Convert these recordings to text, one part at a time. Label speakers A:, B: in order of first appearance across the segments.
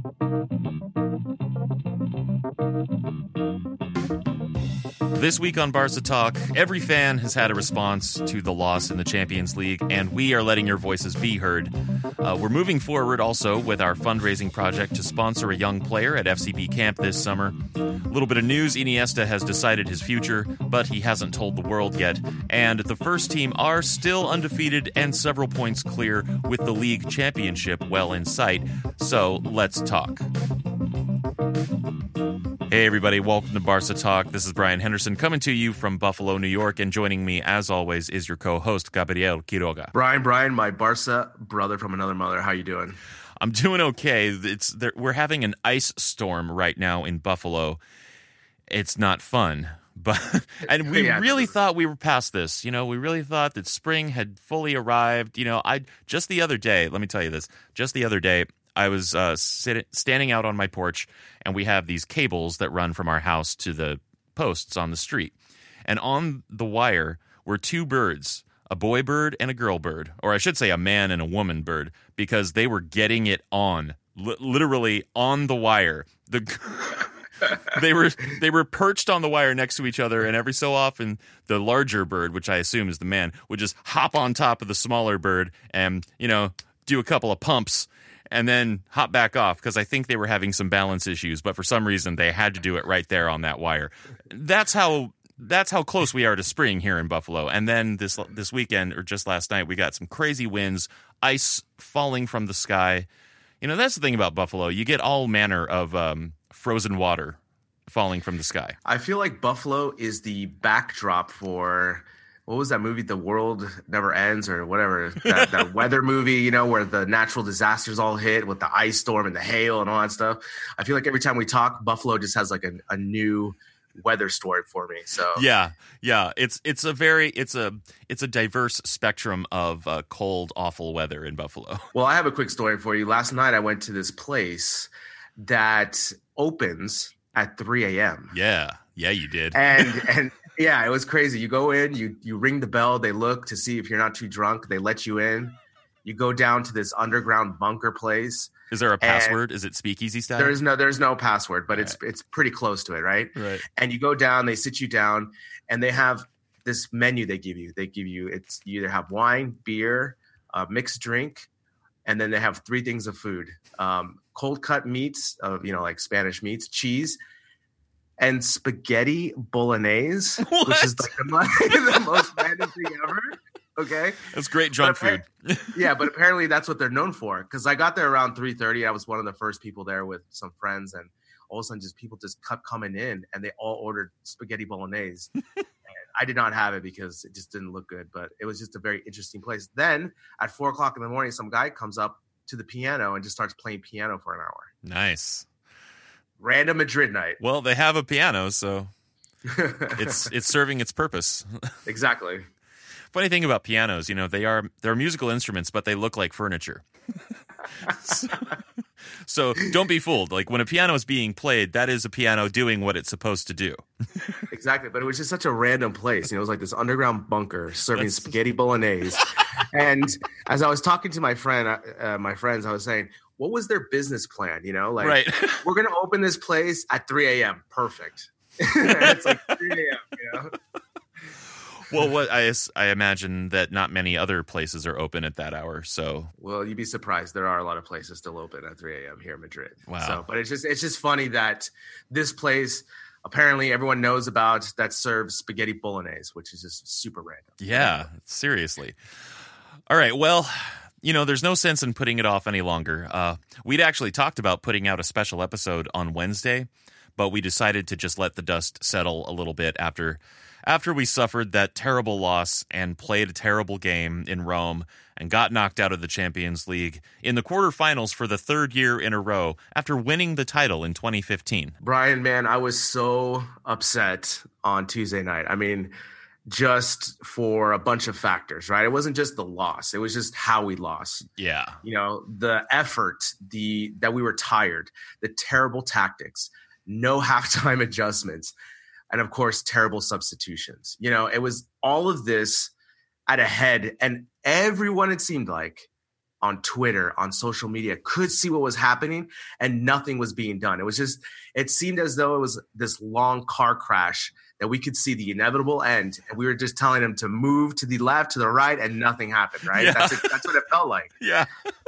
A: This week on Barca Talk, every fan has had a response to the loss in the Champions League, and we are letting your voices be heard. We're moving forward also with our fundraising project to sponsor a young player at FCB camp this summer. A little bit of news, Iniesta has decided his future, but he hasn't told the world yet. And the first team are still undefeated and several points clear with the league championship well in sight. So let's talk. Hey everybody, welcome to Barca Talk. This is Brian Henderson coming to you from Buffalo, New York, and joining me as always is your co-host Gabriel Quiroga.
B: Brian, my Barca brother from another mother. How you doing?
A: I'm doing okay. We're having an ice storm right now in Buffalo. It's not fun, but and we really thought we were past this. You know, we really thought that spring had fully arrived. You know, just the other day, let me tell you this. Just the other day, I was standing out on my porch, and we have these cables that run from our house to the posts on the street. And on the wire were two birds, a boy bird and a girl bird, or I should say a man and a woman bird, because they were getting it on, literally on the wire. They were perched on the wire next to each other, and every so often the larger bird, which I assume is the man, would just hop on top of the smaller bird and, you know, do a couple of pumps and then hop back off, because I think they were having some balance issues, but for some reason they had to do it right there on that wire. That's how close we are to spring here in Buffalo. And then this weekend, or just last night, we got some crazy winds, ice falling from the sky. You know, that's the thing about Buffalo. You get all manner of frozen water falling from the sky.
B: I feel like Buffalo is the backdrop for... What was that movie, The World Never Ends, or whatever, that weather movie, you know, where the natural disasters all hit with the ice storm and the hail and all that stuff. I feel like every time we talk, Buffalo just has like a new weather story for me. So
A: yeah, it's a diverse spectrum of cold, awful weather in Buffalo.
B: Well, I have a quick story for you. Last night I went to this place that opens at 3 a.m.
A: Yeah, you did.
B: And yeah, it was crazy. You go in, you ring the bell, they look to see if you're not too drunk, they let you in. You go down to this underground bunker place.
A: Is there a password? Is it speakeasy style?
B: There's no password, but it's pretty close to it, right?
A: Right.
B: And you go down, they sit you down, and they have this menu they give you. You either have wine, beer, mixed drink, and then they have three things of food. Cold cut meats, like Spanish meats, cheese, and spaghetti bolognese, which is like the most random thing ever. Okay,
A: that's great junk food.
B: Yeah, but apparently that's what they're known for. Because I got there around 3:30. I was one of the first people there with some friends, and all of a sudden, people just kept coming in, and they all ordered spaghetti bolognese. And I did not have it because it just didn't look good. But it was just a very interesting place. Then at 4:00 in the morning, some guy comes up to the piano and just starts playing piano for an hour.
A: Nice.
B: Random Madrid night.
A: Well, they have a piano, so it's serving its purpose.
B: Exactly.
A: Funny thing about pianos, you know, they're musical instruments, but they look like furniture. So don't be fooled. Like when a piano is being played, that is a piano doing what it's supposed to do.
B: Exactly. But it was just such a random place. You know, it was like this underground bunker serving spaghetti bolognese. And as I was talking to my friends, I was saying, what was their business plan? You know, like,
A: right.
B: We're going to open this place at 3 a.m. Perfect. It's like 3 a.m., you know?
A: Well, what I imagine that not many other places are open at that hour. So,
B: well, you'd be surprised. There are a lot of places still open at 3 a.m. here in Madrid.
A: Wow.
B: So, but it's just funny that this place apparently everyone knows about that serves spaghetti bolognese, which is just super random.
A: Yeah, seriously. All right. Well, you know, there's no sense in putting it off any longer. We'd actually talked about putting out a special episode on Wednesday, but we decided to just let the dust settle a little bit after we suffered that terrible loss and played a terrible game in Rome and got knocked out of the Champions League in the quarterfinals for the third year in a row after winning the title in 2015.
B: Brian, man, I was so upset on Tuesday night. I mean, just for a bunch of factors, right? It wasn't just the loss. It was just how we lost.
A: Yeah.
B: You know, the effort, that we were tired, the terrible tactics, no halftime adjustments, and of course, terrible substitutions. You know, it was all of this at a head, and everyone, it seemed like, on Twitter, on social media, could see what was happening, and nothing was being done. It seemed as though it was this long car crash that we could see the inevitable end, and we were just telling them to move to the left, to the right, and nothing happened, right?
A: Yeah.
B: That's what it felt like.
A: Yeah.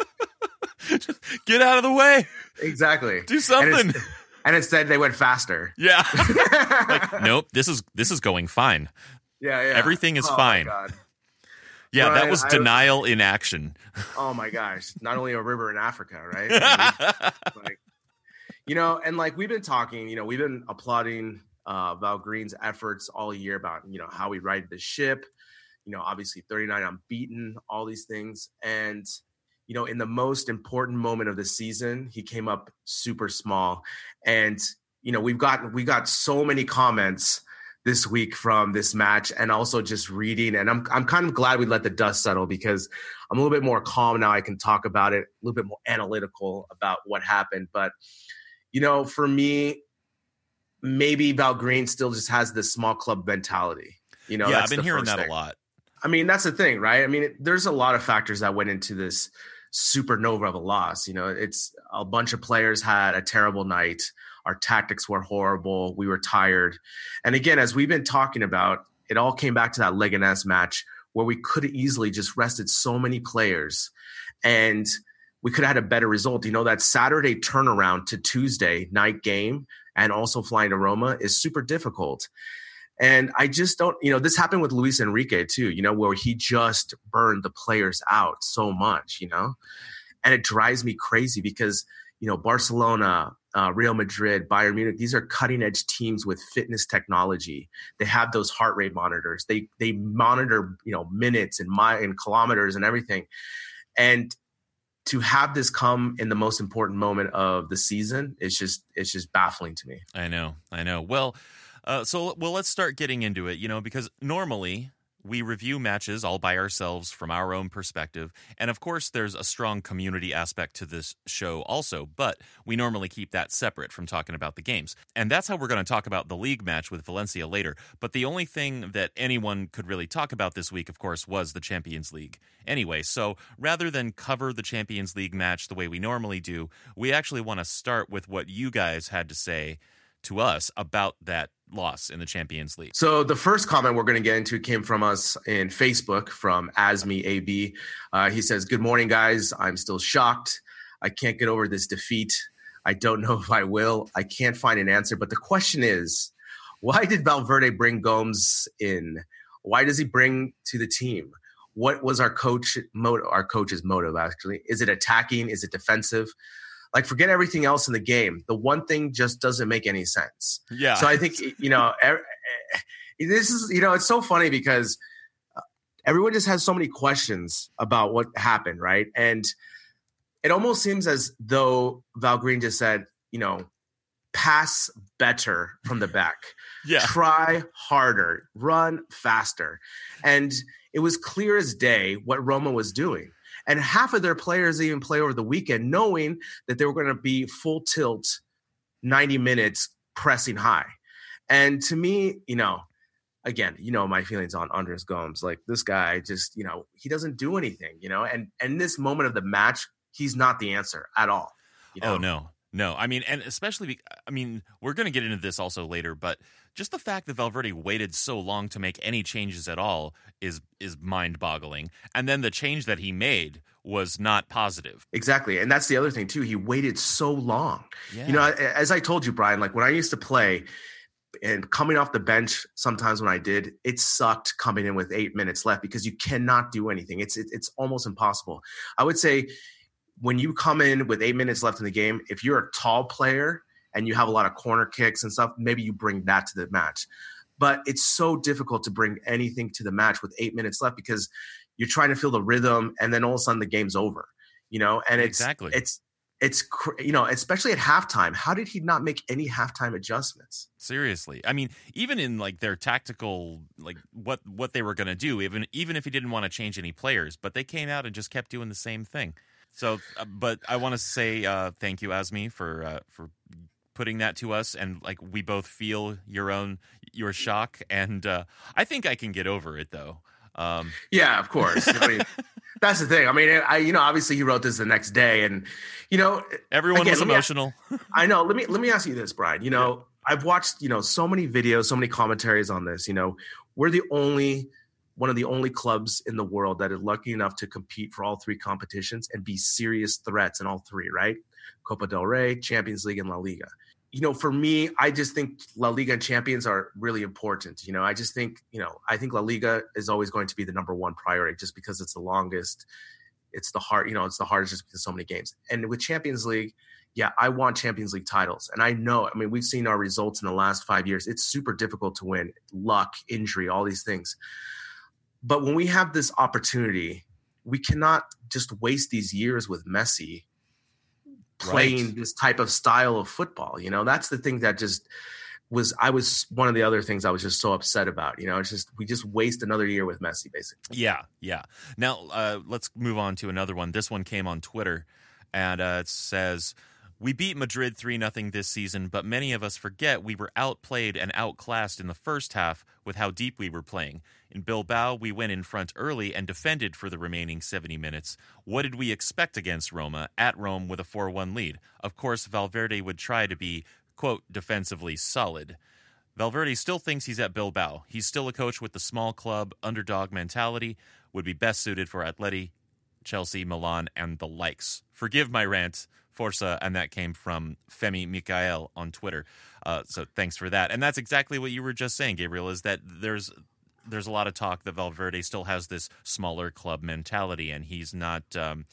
A: Get out of the way.
B: Exactly.
A: Do something.
B: And instead they went faster.
A: Yeah. Like, nope, this is going fine.
B: Yeah.
A: Everything is fine.
B: My God.
A: Yeah,
B: Brian,
A: that was denial in action.
B: Oh my gosh. Not only a river in Africa, right? I mean, and like we've been talking, we've been applauding Val Green's efforts all year about, how we ride the ship, obviously 39 unbeaten, all these things. And, in the most important moment of the season, he came up super small. And, we got so many comments this week from this match, and also just reading. And I'm kind of glad we let the dust settle, because I'm a little bit more calm now. I can talk about it, a little bit more analytical about what happened. But, for me, maybe Val Green still just has this small club mentality.
A: I've been hearing that a lot.
B: I mean, that's the thing, right? I mean, there's a lot of factors that went into this supernova of a loss. It's a bunch of players had a terrible night. Our tactics were horrible. We were tired. And again, as we've been talking about, it all came back to that Leganés match where we could have easily just rested so many players and we could have had a better result. That Saturday turnaround to Tuesday night game and also flying to Roma is super difficult. And I just don't, this happened with Luis Enrique too, where he just burned the players out so much, and it drives me crazy because, Barcelona, Real Madrid, Bayern Munich, these are cutting edge teams with fitness technology. They have those heart rate monitors. They monitor, minutes and kilometers and everything. And to have this come in the most important moment of the season it's just baffling to me.
A: I know. Well, let's start getting into it, because normally we review matches all by ourselves from our own perspective. And of course, there's a strong community aspect to this show also, but we normally keep that separate from talking about the games. And that's how we're going to talk about the league match with Valencia later. But the only thing that anyone could really talk about this week, of course, was the Champions League. Anyway, so rather than cover the Champions League match the way we normally do, we actually want to start with what you guys had to say to us about that loss in the Champions League.
B: So the first comment we're going to get into came from us in Facebook from Asmi AB. He says, "Good morning, guys. I'm still shocked. I can't get over this defeat. I don't know if I will. I can't find an answer. But the question is, why did Valverde bring Gomes in? Why does he bring to the team? What was our coach's motive, actually? Is it attacking? Is it defensive? Like, forget everything else in the game. The one thing just doesn't make any sense."
A: Yeah.
B: So I think, this is, it's so funny because everyone just has so many questions about what happened, right? And it almost seems as though Val Green just said, pass better from the back.
A: Yeah.
B: Try harder, run faster. And it was clear as day what Roma was doing. And half of their players even play over the weekend knowing that they were going to be full tilt 90 minutes pressing high. And to me, again, my feelings on Andres Gomes. Like, this guy just, he doesn't do anything, and in this moment of the match, he's not the answer at all.
A: Oh, no. I mean, and especially, we're going to get into this also later, but just the fact that Valverde waited so long to make any changes at all is mind-boggling. And then the change that he made was not positive.
B: Exactly. And that's the other thing, too. He waited so long.
A: Yeah.
B: As I told you, Brian, like when I used to play and coming off the bench, sometimes when I did, it sucked coming in with 8 minutes left because you cannot do anything. It's almost impossible. I would say when you come in with 8 minutes left in the game, if you're a tall player and you have a lot of corner kicks and stuff, maybe you bring that to the match. But it's so difficult to bring anything to the match with 8 minutes left because you're trying to feel the rhythm, and then all of a sudden the game's over. And
A: exactly.
B: It's especially at halftime. How did he not make any halftime adjustments?
A: Seriously. I mean, even in like their tactical, like what they were going to do, even if he didn't want to change any players, but they came out and just kept doing the same thing. So, but I want to say thank you, Asmi, for putting that to us, and like we both feel your shock, and I think I can get over it though.
B: Yeah, of course. I mean, That's the thing. I mean, obviously he wrote this the next day, and
A: everyone was emotional.
B: I know. Let me ask you this, Brian. I've watched so many videos, so many commentaries on this. We're one of the only clubs in the world that is lucky enough to compete for all three competitions and be serious threats in all three, right? Copa del Rey, Champions League, and La Liga. For me, I just think La Liga and Champions are really important. I just think, I think La Liga is always going to be the number one priority just because it's the longest. It's the it's the hardest just because so many games. And with Champions League, yeah, I want Champions League titles. And I know, we've seen our results in the last 5 years. It's super difficult to win. Luck, injury, all these things. But when we have this opportunity, we cannot just waste these years with Messi playing this type of style of football. That's the thing that just was one of the other things I was just so upset about. It's just we just waste another year with Messi, basically.
A: Yeah. Now let's move on to another one. This one came on Twitter, and it says, "We beat Madrid 3-0 this season, but many of us forget we were outplayed and outclassed in the first half with how deep we were playing. In Bilbao, we went in front early and defended for the remaining 70 minutes. What did we expect against Roma, at Rome with a 4-1 lead? Of course, Valverde would try to be, quote, defensively solid. Valverde still thinks he's at Bilbao. He's still a coach with the small club, underdog mentality, would be best suited for Atleti, Chelsea, Milan, and the likes. Forgive my rant, Forza," and that came from Femi Mikael on Twitter. So thanks for that. And that's exactly what you were just saying, Gabriel, is that there's a lot of talk that Valverde still has this smaller club mentality, and he's not.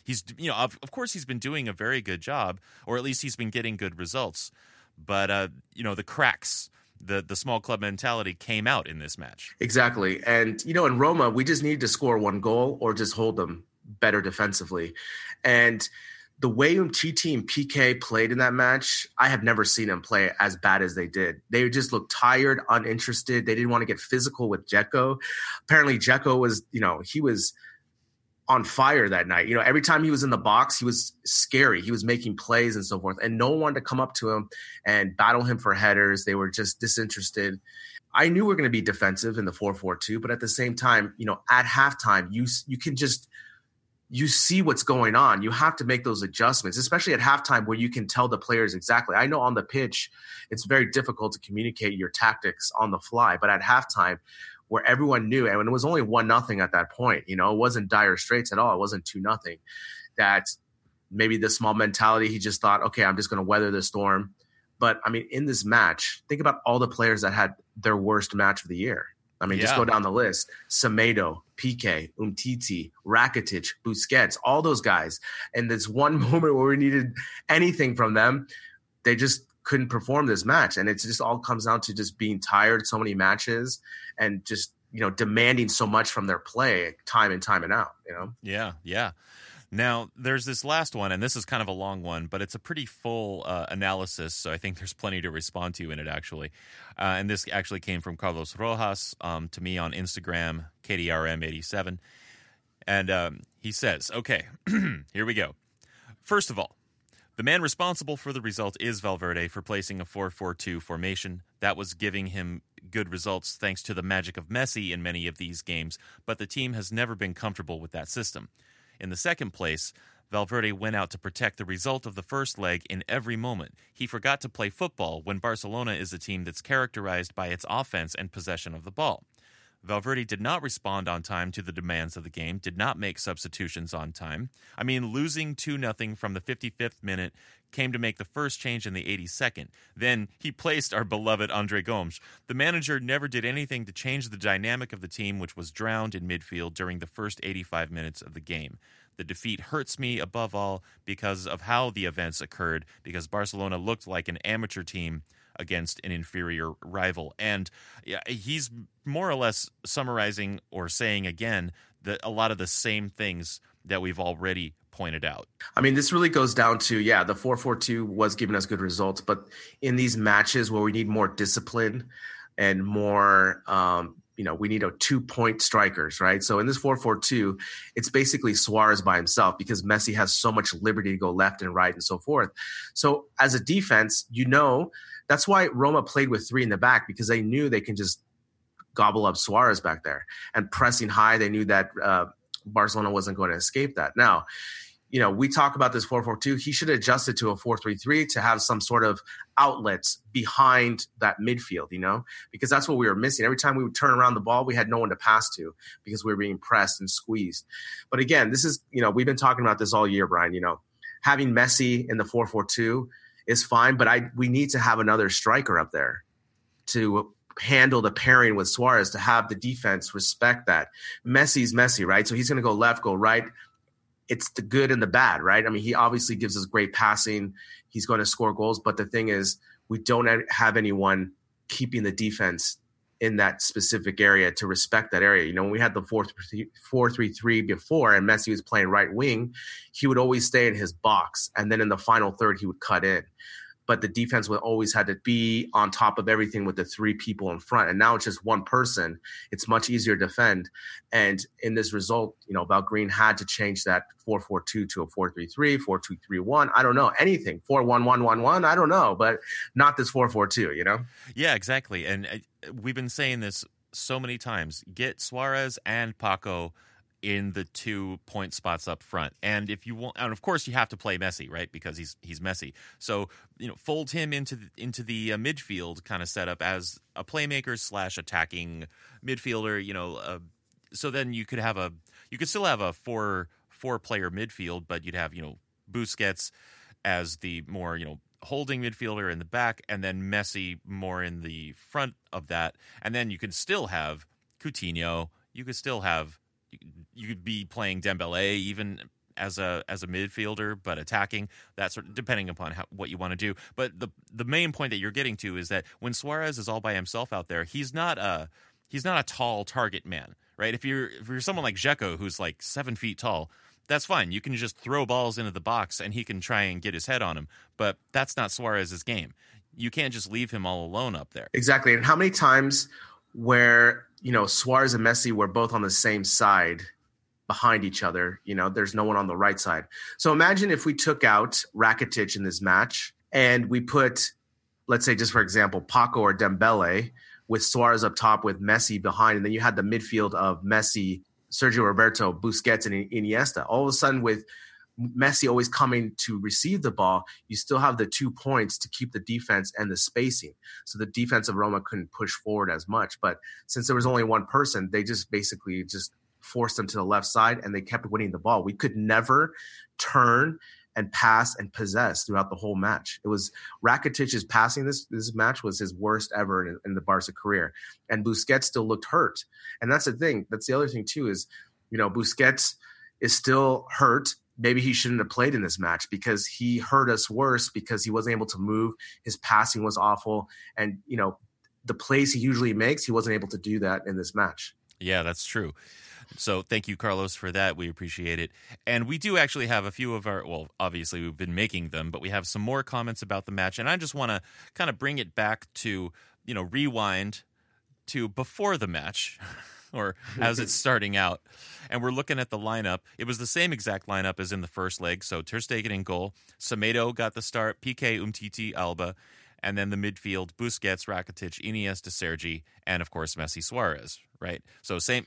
A: Of course, he's been doing a very good job, or at least he's been getting good results. But the cracks, the small club mentality came out in this match.
B: Exactly, and in Roma, we just needed to score one goal or just hold them better defensively, and the way Umtiti and PK played in that match, I have never seen them play as bad as they did. They just looked tired, uninterested. They didn't want to get physical with Dzeko. Apparently, Dzeko was, he was on fire that night. Every time he was in the box, he was scary. He was making plays and so forth. And no one wanted to come up to him and battle him for headers. They were just disinterested. I knew we were going to be defensive in the 4-4-2, but at the same time, at halftime, you can just – you see what's going on. You have to make those adjustments, especially at halftime where you can tell the players exactly. I know on the pitch, it's very difficult to communicate your tactics on the fly, but at halftime where everyone knew, and it was only 1-0 at that point, it wasn't dire straits at all. It wasn't 2-0, that maybe the small mentality, he just thought, okay, I'm just going to weather the storm. But in this match, think about all the players that had their worst match of the year. Just go down the list. Semedo, Piqué, Umtiti, Rakitic, Busquets, all those guys. And this one moment where we needed anything from them, they just couldn't perform this match. And it just all comes down to just being tired so many matches and just, demanding so much from their play time and time and out,
A: Yeah. Now, there's this last one, and this is kind of a long one, but it's a pretty full analysis, so I think there's plenty to respond to in it, actually. And this actually came from Carlos Rojas to me on Instagram, KDRM87. And he says, okay, here we go. First of all, the man responsible for the result is Valverde for placing a 4-4-2 formation. That was giving him good results thanks to the magic of Messi in many of these games, but the team has never been comfortable with that system. In the second place, Valverde went out to protect the result of the first leg in every moment. He forgot to play football when Barcelona is a team that's characterized by its offense and possession of the ball. Valverde did not respond on time to the demands of the game, did not make substitutions on time. Losing 2-0 from the 55th minute came to make the first change in the 82nd. Then he placed our beloved Andre Gomes. The manager never did anything to change the dynamic of the team, which was drowned in midfield during the first 85 minutes of the game. The defeat hurts me above all because of how the events occurred, because Barcelona looked like an amateur team against an inferior rival. And he's more or less summarizing or saying again that a lot of the same things that we've already pointed out.
B: This really goes down to, the 4-4-2 was giving us good results, but in these matches where we need more discipline and more, we need a 2-point strikers, right? So in this 4-4-2, it's basically Suarez by himself because Messi has so much liberty to go left and right and so forth. So as a defense, that's why Roma played with 3 in the back, because they knew they can just gobble up Suarez back there. And pressing high, they knew that Barcelona wasn't going to escape that. Now, we talk about this 4-4-2. He should adjust it to a 4-3-3 to have some sort of outlets behind that midfield, because that's what we were missing. Every time we would turn around the ball, we had no one to pass to because we were being pressed and squeezed. But again, this is, we've been talking about this all year, Brian. Having Messi in the 4-4-2 is fine, but we need to have another striker up there to handle the pairing with Suarez, to have the defense respect that. Messi's Messi, right? So he's going to go left, go right. It's the good and the bad, right? I mean, he obviously gives us great passing. He's going to score goals. But the thing is, we don't have anyone keeping the defense in that specific area to respect that area. When we had the 4-3-3 before and Messi was playing right wing, he would always stay in his box. And then in the final third, he would cut in. But the defense would always had to be on top of everything with the three people in front. And now it's just one person. It's much easier to defend. And in this result, Valgreen had to change that 4-4-2 to a 4-3-3, 4-2-3-1. I don't know. Anything. 4-1-1-1-1. I don't know. But not this 4-4-2,
A: Yeah, exactly. And we've been saying this so many times. Get Suarez and Paco in the 2-point spots up front. And if you want, and of course you have to play Messi, right? Because he's Messi. So, fold him into the midfield kind of setup as a playmaker / attacking midfielder, so then you could still have a four player midfield, but you'd have, Busquets as the more, holding midfielder in the back, and then Messi more in the front of that. And then you could still have Coutinho. You could be playing Dembele even as a midfielder, but attacking, that sort of, depending upon what you want to do. But the main point that you're getting to is that when Suarez is all by himself out there, he's not a tall target man, right? If you're someone like Dzeko, who's like 7 feet tall, that's fine. You can just throw balls into the box and he can try and get his head on him. But that's not Suarez's game. You can't just leave him all alone up there.
B: Exactly. And how many times where Suarez and Messi were both on the same side behind each other, there's no one on the right side. So imagine if we took out Rakitic in this match and we put, let's say just for example, Paco or Dembele with Suarez up top with Messi behind, and then you had the midfield of Messi, Sergio Roberto, Busquets, and Iniesta. All of a sudden with Messi always coming to receive the ball, you still have the 2 points to keep the defense and the spacing. So the defense of Roma couldn't push forward as much. But since there was only one person, they just basically just forced them to the left side and they kept winning the ball. We could never turn and pass and possess throughout the whole match. It was Rakitic's passing this match was his worst ever in the Barca career. And Busquets still looked hurt. And that's the thing. That's the other thing too is, Busquets is still hurt. Maybe he shouldn't have played in this match because he hurt us worse because he wasn't able to move. His passing was awful. And, the plays he usually makes, he wasn't able to do that in this match.
A: Yeah, that's true. So thank you, Carlos, for that. We appreciate it. And we do actually have a few of obviously we've been making them, but we have some more comments about the match. And I just want to kind of bring it back to, rewind to before the match or as it's starting out. And we're looking at the lineup. It was the same exact lineup as in the first leg. So Ter Stegen in goal. Semedo got the start. Piqué, Umtiti, Alba. And then the midfield, Busquets, Rakitic, Iniesta, Sergi, and of course Messi, Suarez, right? So same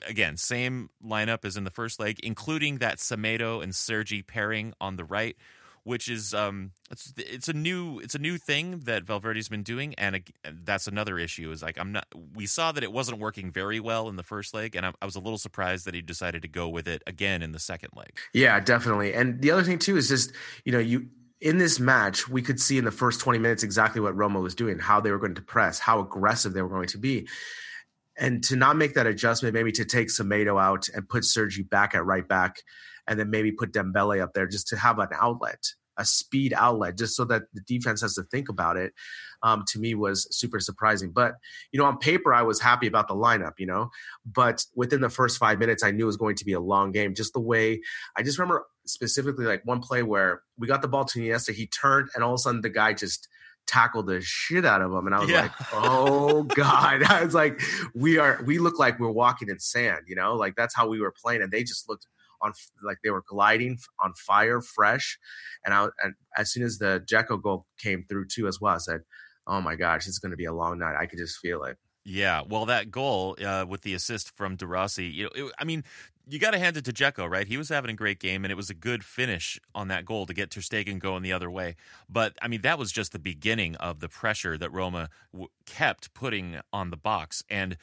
A: lineup as in the first leg, including that Semedo and Sergi pairing on the right, which is it's a new thing that Valverde's been doing, and that's another issue. Is like we saw that it wasn't working very well in the first leg, and I was a little surprised that he decided to go with it again in the second leg.
B: Yeah, definitely. And the other thing too is just in this match, we could see in the first 20 minutes exactly what Roma was doing, how they were going to press, how aggressive they were going to be. And to not make that adjustment, maybe to take Semedo out and put Sergi back at right back, and then maybe put Dembele up there just to have an outlet, a speed outlet, just so that the defense has to think about it, to me was super surprising. But, on paper, I was happy about the lineup, but within the first 5 minutes, I knew it was going to be a long game. Just the way I just remember specifically like one play where we got the ball to Iniesta, he turned and all of a sudden the guy just tackled the shit out of him. And I was like, oh God, I was like, we look like we're walking in sand, like that's how we were playing. And they just looked like they were gliding on fire, fresh. And as soon as the Dzeko goal came through too, as well, I said, oh my gosh, it's going to be a long night. I could just feel it.
A: Yeah, well, that goal with the assist from De Rossi, you got to hand it to Dzeko, right? He was having a great game, and it was a good finish on that goal to get Ter Stegen going the other way. But, I mean, that was just the beginning of the pressure that Roma kept putting on the box. And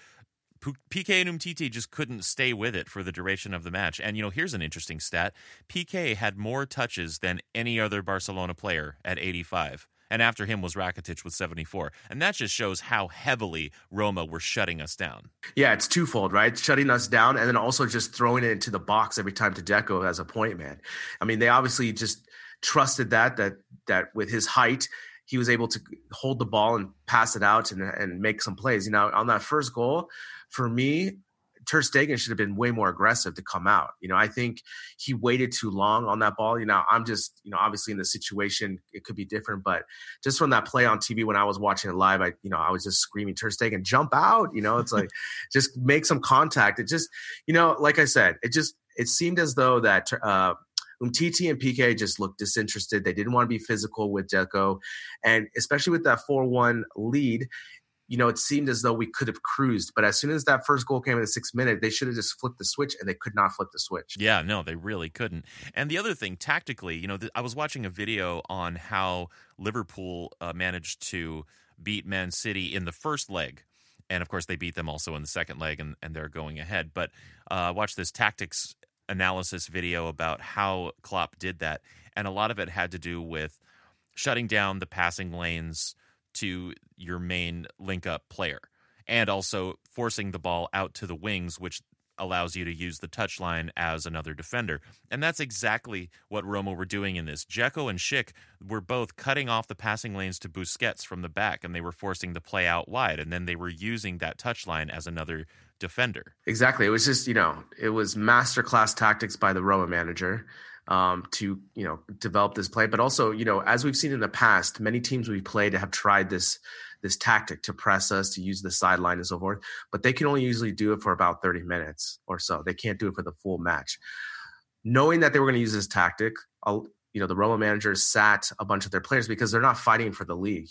A: PK and Umtiti just couldn't stay with it for the duration of the match. And, here's an interesting stat. PK had more touches than any other Barcelona player at 85. And after him was Rakitic with 74. And that just shows how heavily Roma were shutting us down.
B: Yeah, it's twofold, right? Shutting us down and then also just throwing it into the box every time to Dzeko as a point man. I mean, they obviously just trusted that with his height, he was able to hold the ball and pass it out and make some plays. On that first goal, for me, Ter Stegen should have been way more aggressive to come out. I think he waited too long on that ball. I'm just, obviously in the situation, it could be different, but just from that play on TV when I was watching it live, I was just screaming, Ter Stegen, jump out. It's like, just make some contact. It just, like I said, it seemed as though that Umtiti and PK just looked disinterested. They didn't want to be physical with Dzeko. And especially with that 4-1 lead, it seemed as though we could have cruised. But as soon as that first goal came in the 6th minute, they should have just flipped the switch, and they could not flip the switch.
A: Yeah, no, they really couldn't. And the other thing, tactically, I was watching a video on how Liverpool managed to beat Man City in the first leg. And, of course, they beat them also in the second leg, and they're going ahead. But watch this tactics analysis video about how Klopp did that. And a lot of it had to do with shutting down the passing lanes to your main link-up player, and also forcing the ball out to the wings, which allows you to use the touchline as another defender. And that's exactly what Roma were doing in this. Dzeko and Schick were both cutting off the passing lanes to Busquets from the back, and they were forcing the play out wide, and then they were using that touchline as another defender.
B: Exactly. It was just, it was masterclass tactics by the Roma manager to, develop this play. But also, as we've seen in the past, many teams we've played have tried this tactic to press us, to use the sideline and so forth, but they can only usually do it for about 30 minutes or so. They can't do it for the full match. Knowing that they were going to use this tactic, the Roma managers sat a bunch of their players because they're not fighting for the league.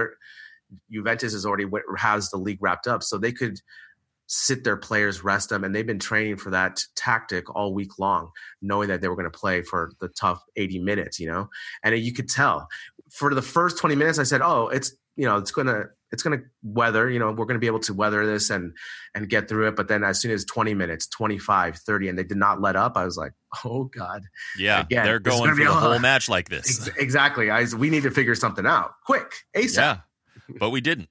B: Juventus has the league wrapped up, so they could sit their players, rest them, and they've been training for that tactic all week long, knowing that they were going to play for the tough 80 minutes, and you could tell for the first 20 minutes, I said, oh, it's going to weather, we're going to be able to weather this and get through it. But then as soon as 20 minutes, 25, 30, and they did not let up, I was like, oh God.
A: Yeah. Again, they're going for the whole match like this.
B: Exactly. We need to figure something out quick, ASAP.
A: Yeah. But we didn't.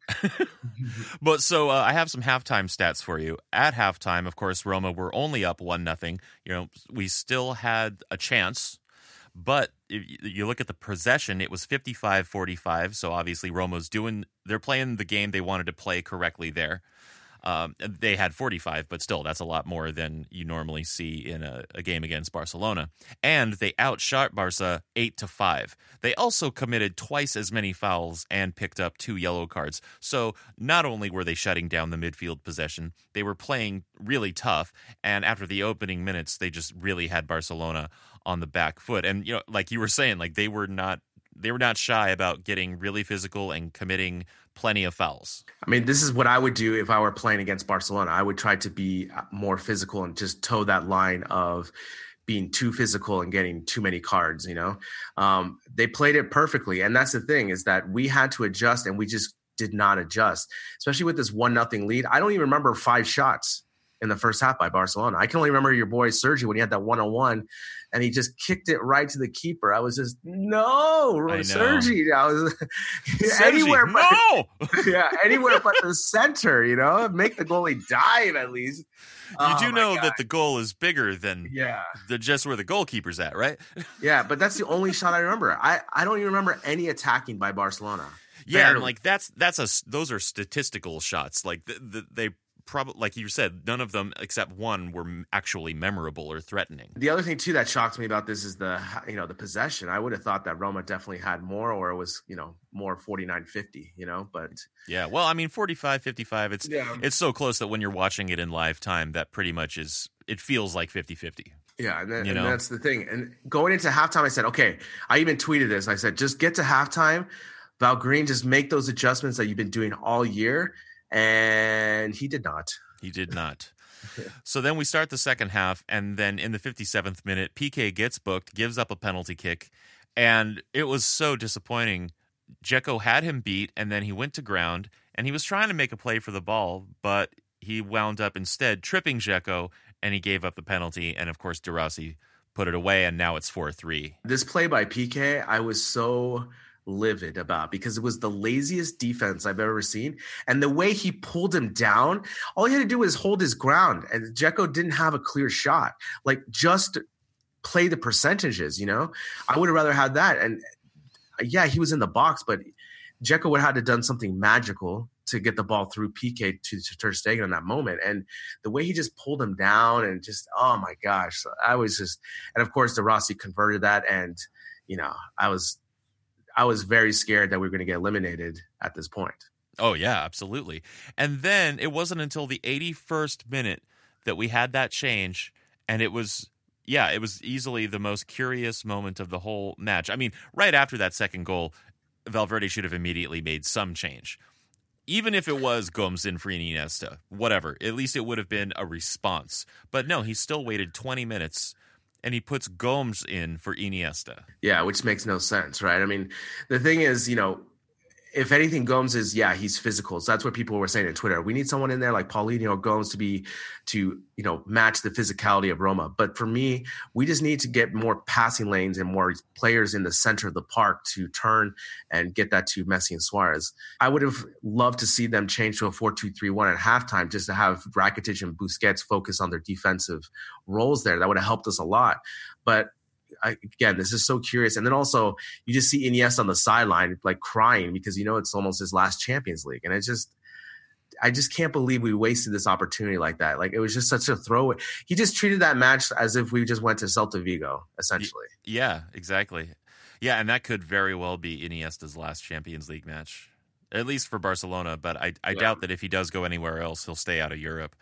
A: But so I have some halftime stats for you. At halftime, of course, Roma were only up 1-0. We still had a chance, but if you look at the possession, it was 55-45. So obviously they're playing the game they wanted to play correctly there. They had 45, but still, that's a lot more than you normally see in a game against Barcelona. And they outshot Barca 8-5. They also committed twice as many fouls and picked up 2 yellow cards. So not only were they shutting down the midfield possession, they were playing really tough. And after the opening minutes, they just really had Barcelona on the back foot. And like you were saying, like they were not shy about getting really physical and committing plenty of fouls.
B: I mean, this is what I would do if I were playing against Barcelona. I would try to be more physical and just toe that line of being too physical and getting too many cards, They played it perfectly. And that's the thing, is that we had to adjust, and we just did not adjust, especially with this 1-0 lead. I don't even remember 5 shots in the first half by Barcelona. I can only remember your boy Sergi when he had that 1-on-1 and he just kicked it right to the keeper. I was just, no, Sergi. I was anywhere but anywhere but the center, make the goalie dive at least.
A: You do know that the goal is bigger than just where the goalkeeper's at, right?
B: Yeah, but that's the only shot I remember. I don't even remember any attacking by Barcelona.
A: Yeah, and like those are statistical shots. Like they probably, like you said, none of them except one were actually memorable or threatening.
B: The other thing too that shocks me about this is the possession. I would have thought that Roma definitely had more, or it was more 49-50. But
A: yeah, well, I mean 45-55. It's so close that when you're watching it in live time, that pretty much it feels like 50-50.
B: Yeah, and that's the thing. And going into halftime, I said, okay, I even tweeted this. I said, just get to halftime, Val Green, just make those adjustments that you've been doing all year. And he did not.
A: He did not. So then we start the second half, and then in the 57th minute, PK gets booked, gives up a penalty kick, and it was so disappointing. Dzeko had him beat, and then he went to ground, and he was trying to make a play for the ball, but he wound up instead tripping Dzeko, and he gave up the penalty, and of course De Rossi put it away, and now it's 4-3.
B: This play by PK, I was so livid about because it was the laziest defense I've ever seen. And the way he pulled him down, all he had to do was hold his ground, and Dzeko didn't have a clear shot. Like, just play the percentages, you know? I would have rather had that. And yeah, he was in the box, but Dzeko would have had to done something magical to get the ball through PK to Ter Stegen in that moment. And the way he just pulled him down and just, oh my gosh, I was just, and of course De Rossi converted that. And, you know, I was very scared that we were going to get eliminated at this point.
A: Oh yeah, absolutely. And then it wasn't until the 81st minute that we had that change, and it was easily the most curious moment of the whole match. I mean, right after that second goal, Valverde should have immediately made some change. Even if it was Gomes in for Iniesta, whatever, at least it would have been a response. But no, he still waited 20 minutes, and he puts Gomes in for Iniesta.
B: Yeah, which makes no sense, right? I mean, the thing is, you know, if anything, Gomes is, he's physical. So that's what people were saying on Twitter. We need someone in there like Paulinho or Gomes to match the physicality of Roma. But for me, we just need to get more passing lanes and more players in the center of the park to turn and get that to Messi and Suarez. I would have loved to see them change to a 4-2-3-1 at halftime just to have Rakitic and Busquets focus on their defensive roles there. That would have helped us a lot. But again, this is so curious. And then also you just see Iniesta on the sideline, like crying because, you know, it's almost his last Champions League. And I just can't believe we wasted this opportunity like that. Like, it was just such a throwaway. He just treated that match as if we just went to Celta Vigo, essentially.
A: Yeah, exactly. Yeah. And that could very well be Iniesta's last Champions League match, at least for Barcelona. But I doubt that if he does go anywhere else, he'll stay out of Europe.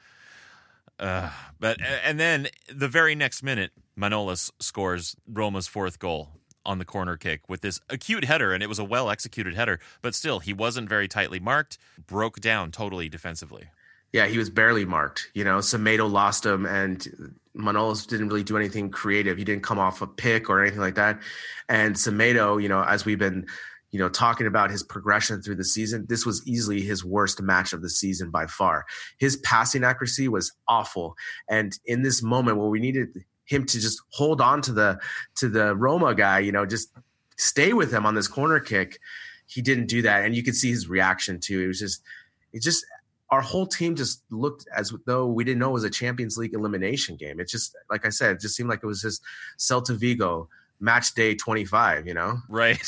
A: And then the very next minute, Manolas scores Roma's fourth goal on the corner kick with this acute header, and it was a well-executed header, but still, he wasn't very tightly marked, broke down totally defensively.
B: Yeah, he was barely marked. You know, Semedo lost him, and Manolas didn't really do anything creative. He didn't come off a pick or anything like that. And Semedo, you know, as we've been talking about his progression through the season, this was easily his worst match of the season by far. His passing accuracy was awful. And in this moment where we needed him to just hold on to the Roma guy, you know, just stay with him on this corner kick, he didn't do that. And you could see his reaction too. It just our whole team just looked as though we didn't know it was a Champions League elimination game. It just, like I said, it just seemed like it was just Celta Vigo match day 25, you know?
A: Right.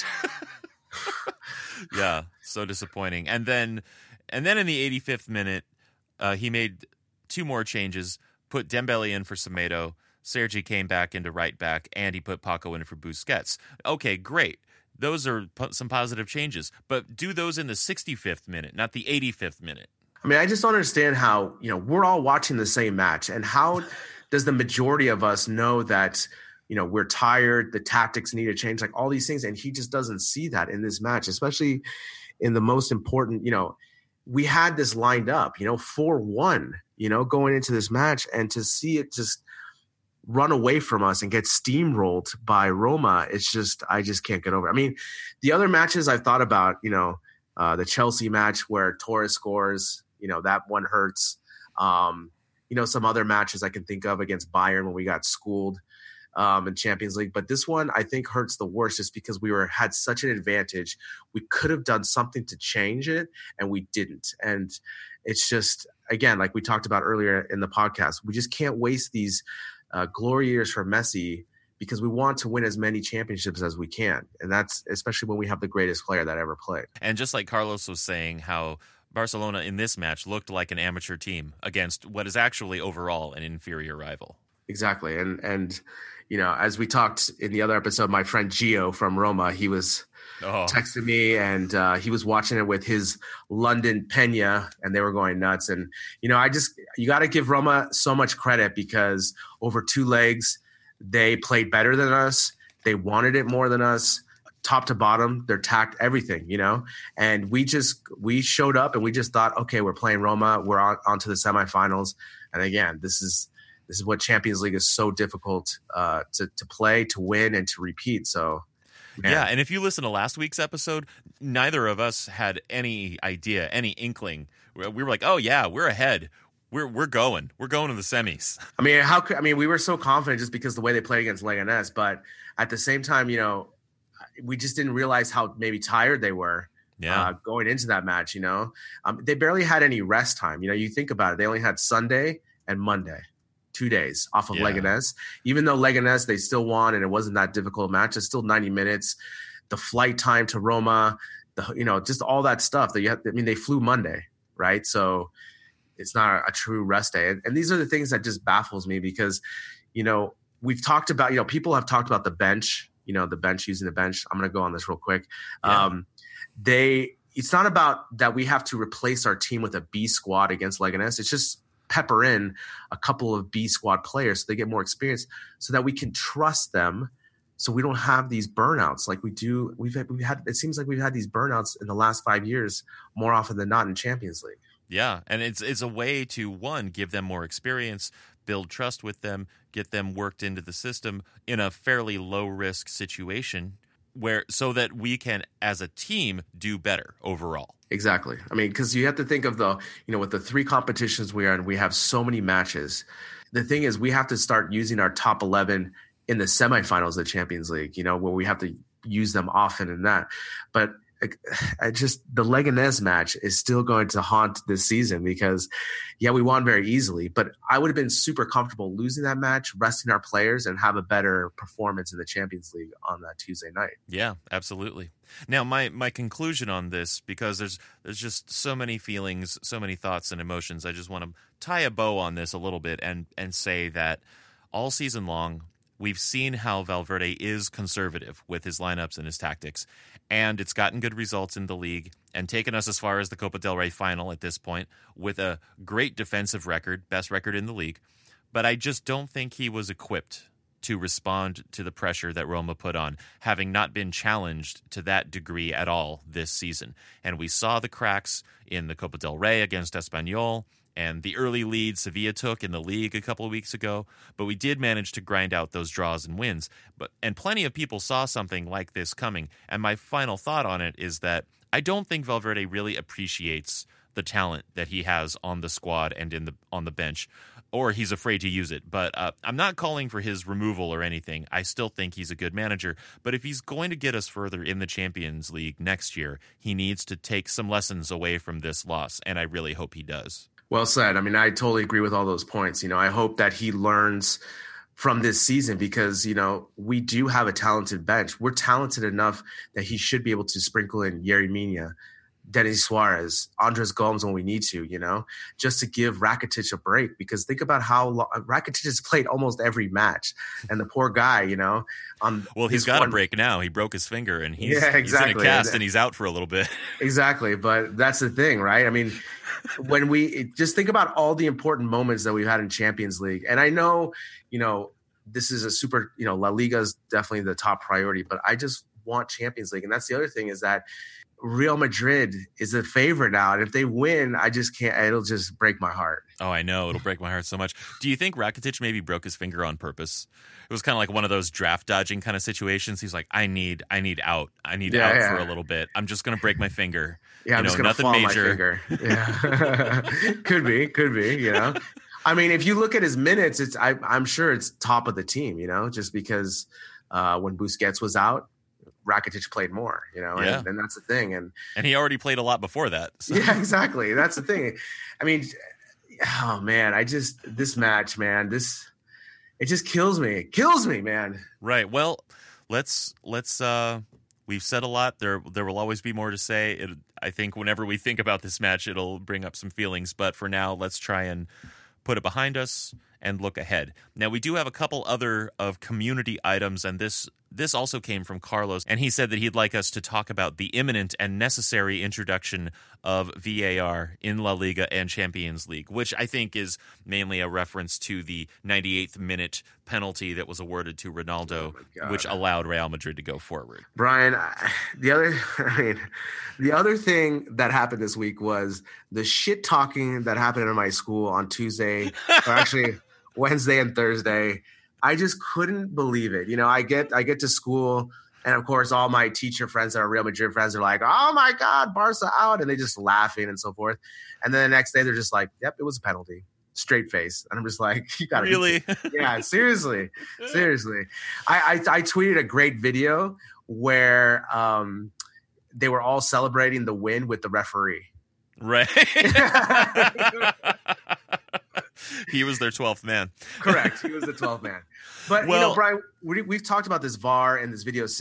A: Yeah, so disappointing. And then in the 85th minute, he made two more changes, put Dembele in for Semedo, Sergi came back into right back, and he put Paco in for Busquets. Okay, great. Those are some positive changes, but do those in the 65th minute, not the 85th minute.
B: I mean, I just don't understand how, you know, we're all watching the same match, and how does the majority of us know that, you know, we're tired, the tactics need to change, like all these things. And he just doesn't see that in this match, especially in the most important, you know, we had this lined up, you know, 4-1, you know, going into this match, and to see it just run away from us and get steamrolled by Roma, it's just, I just can't get over it. I mean, the other matches I've thought about, you know, the Chelsea match where Torres scores, you know, that one hurts. You know, some other matches I can think of against Bayern when we got schooled in Champions League. But this one I think hurts the worst just because we had such an advantage. We could have done something to change it, and we didn't. And it's just, again, like we talked about earlier in the podcast, we just can't waste these glory years for Messi because we want to win as many championships as we can. And that's especially when we have the greatest player that ever played.
A: And just like Carlos was saying, how Barcelona in this match looked like an amateur team against what is actually overall an inferior rival.
B: Exactly. And you know, as we talked in the other episode, my friend Gio from Roma, he was texting me, and he was watching it with his London Peña, and they were going nuts. And, you know, you got to give Roma so much credit because over two legs, they played better than us. They wanted it more than us. Top to bottom, their tact, everything, you know, and we showed up and we just thought, okay, we're playing Roma. We're on to the semifinals. And again, this is what Champions League is so difficult to play, to win, and to repeat. So, man.
A: Yeah, and if you listen to last week's episode, neither of us had any idea, any inkling. We were like, "Oh yeah, we're ahead. We're going to the semis."
B: I mean, we were so confident just because the way they played against Leganés, but at the same time, we just didn't realize how maybe tired they were.
A: Yeah.
B: Going into that match, they barely had any rest time. You think about it; they only had Sunday and Monday. 2 days off of Leganés. Even though Leganés, they still won and it wasn't that difficult a match, it's still 90 minutes. The flight time to Roma, just all that stuff that they flew Monday, right? So it's not a true rest day. And these are the things that just baffles me because, we've talked about, people have talked about the bench, the bench, using the bench. I'm going to go on this real quick.
A: Yeah.
B: It's not about that we have to replace our team with a B squad against Leganés. It's just pepper in a couple of B squad players so they get more experience so that we can trust them so we don't have these burnouts like we do. It seems like we've had these burnouts in the last 5 years more often than not in Champions League.
A: Yeah, and it's a way to, one, give them more experience, build trust with them, get them worked into the system in a fairly low-risk situation so that we can, as a team, do better overall.
B: Exactly. I mean, because you have to think of with the 3 competitions we are in, we have so many matches. The thing is, we have to start using our top 11 in the semifinals of the Champions League, where we have to use them often in that. But the Leganés match is still going to haunt this season because, we won very easily, but I would have been super comfortable losing that match, resting our players, and have a better performance in the Champions League on that Tuesday night.
A: Yeah, absolutely. Now, my conclusion on this, because there's just so many feelings, so many thoughts and emotions, I just want to tie a bow on this a little bit and say that all season long, we've seen how Valverde is conservative with his lineups and his tactics, and it's gotten good results in the league and taken us as far as the Copa del Rey final at this point with a great defensive record, best record in the league. But I just don't think he was equipped to respond to the pressure that Roma put on, having not been challenged to that degree at all this season. And we saw the cracks in the Copa del Rey against Espanyol, and the early lead Sevilla took in the league a couple of weeks ago, but we did manage to grind out those draws and wins. And plenty of people saw something like this coming, and my final thought on it is that I don't think Valverde really appreciates the talent that he has on the squad and on the bench, or he's afraid to use it. But I'm not calling for his removal or anything. I still think he's a good manager, but if he's going to get us further in the Champions League next year, he needs to take some lessons away from this loss, and I really hope he does.
B: Well said. I mean, I totally agree with all those points. I hope that he learns from this season because, we do have a talented bench. We're talented enough that he should be able to sprinkle in Yerry Mina, Denis Suarez, Andres Gomes when we need to, just to give Rakitic a break. Because think about how Rakitic has played almost every match. And the poor guy,
A: well, he's got a break now. He broke his finger and he's in a cast and he's out for a little bit.
B: Exactly. But that's the thing, right? I mean, when we just think about all the important moments that we've had in Champions League. And I know, this is a super, La Liga is definitely the top priority, but I just want Champions League. And that's the other thing is that Real Madrid is a favorite now. And if they win, I just can't, it'll just break my heart.
A: Oh, I know. It'll break my heart so much. Do you think Rakitic maybe broke his finger on purpose? It was kind of like one of those draft dodging kind of situations. He's like, I need out. I need out for a little bit. I'm just going to break my finger.
B: Yeah, I'm just going to fall major. My finger. Yeah. Could be, I mean, if you look at his minutes, I'm sure it's top of the team, just because when Busquets was out, Rakitic played more, and that's the thing. And
A: he already played a lot before that. So.
B: Yeah, exactly. That's the thing. I mean, oh man, this match, man, it just kills me. It kills me, man.
A: Right. Well, let's we've said a lot. There will always be more to say. I think whenever we think about this match, it'll bring up some feelings. But for now, let's try and put it behind us and look ahead. Now, we do have a couple other of community items, and this also came from Carlos, and he said that he'd like us to talk about the imminent and necessary introduction of VAR in La Liga and Champions League, which I think is mainly a reference to the 98th minute penalty that was awarded to Ronaldo, which allowed Real Madrid to go forward.
B: Brian, the other thing that happened this week was the shit talking that happened in my school on Tuesday, or actually Wednesday and Thursday. I just couldn't believe it. I get to school, and of course, all my teacher friends that are Real Madrid friends are like, "Oh my God, Barca out," and they just laughing and so forth. And then the next day, they're just like, "Yep, it was a penalty." Straight face. And I'm just like, you gotta
A: really?
B: Yeah, seriously. I tweeted a great video where they were all celebrating the win with the referee.
A: Right. He was their 12th man.
B: Correct. He was the 12th man. But, Brian, we've talked about this VAR in this video,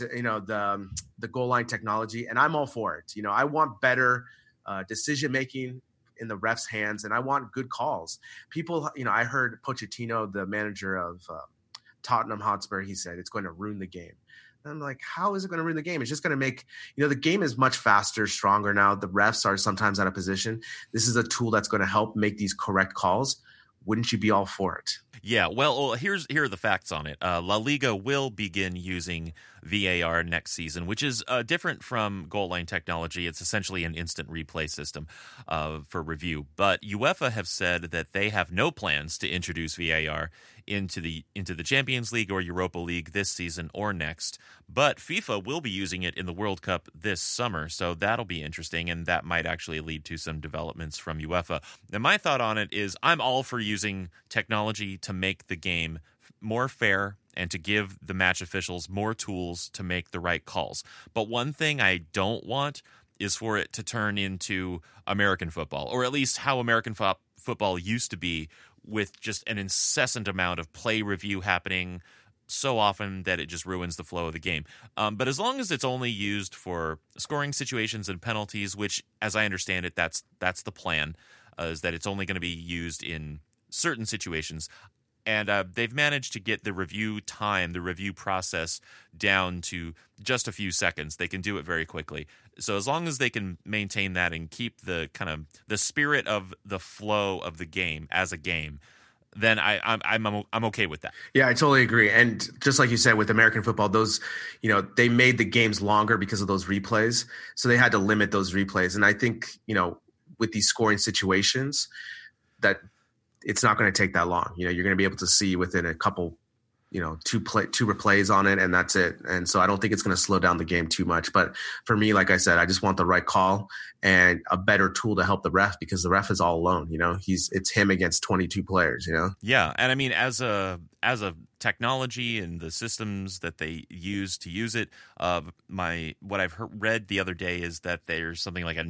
B: the goal line technology, and I'm all for it. I want better decision-making in the refs' hands, and I want good calls. People, I heard Pochettino, the manager of Tottenham Hotspur, he said it's going to ruin the game. And I'm like, how is it going to ruin the game? It's just going to make, the game is much faster, stronger now. The refs are sometimes out of position. This is a tool that's going to help make these correct calls. Wouldn't you be all for it?
A: Yeah, well, here are the facts on it. La Liga will begin using VAR next season, which is different from goal line technology. It's essentially an instant replay system for review. But UEFA have said that they have no plans to introduce VAR into the Champions League or Europa League this season or next. But FIFA will be using it in the World Cup this summer, so that'll be interesting, and that might actually lead to some developments from UEFA. Now, my thought on it is I'm all for using technology to make the game more fair and to give the match officials more tools to make the right calls. But one thing I don't want is for it to turn into American football, or at least how American football used to be, with just an incessant amount of play review happening so often that it just ruins the flow of the game. But as long as it's only used for scoring situations and penalties, which, as I understand it, that's the plan, is that it's only going to be used in certain situations. And they've managed to get the review time, the review process down to just a few seconds. They can do it very quickly. So as long as they can maintain that and keep the kind of the spirit of the flow of the game as a game, then I'm okay with that.
B: Yeah, I totally agree. And just like you said, with American football, those, they made the games longer because of those replays. So they had to limit those replays. And I think, with these scoring situations, that it's not going to take that long. You're going to be able to see within a couple, two replays on it, and that's it. And so I don't think it's going to slow down the game too much. But for me, like I said, I just want the right call and a better tool to help the ref, because the ref is all alone. It's him against 22 players.
A: Yeah, and I mean, as a technology and the systems that they use to use it, what I've read the other day is that there's something like a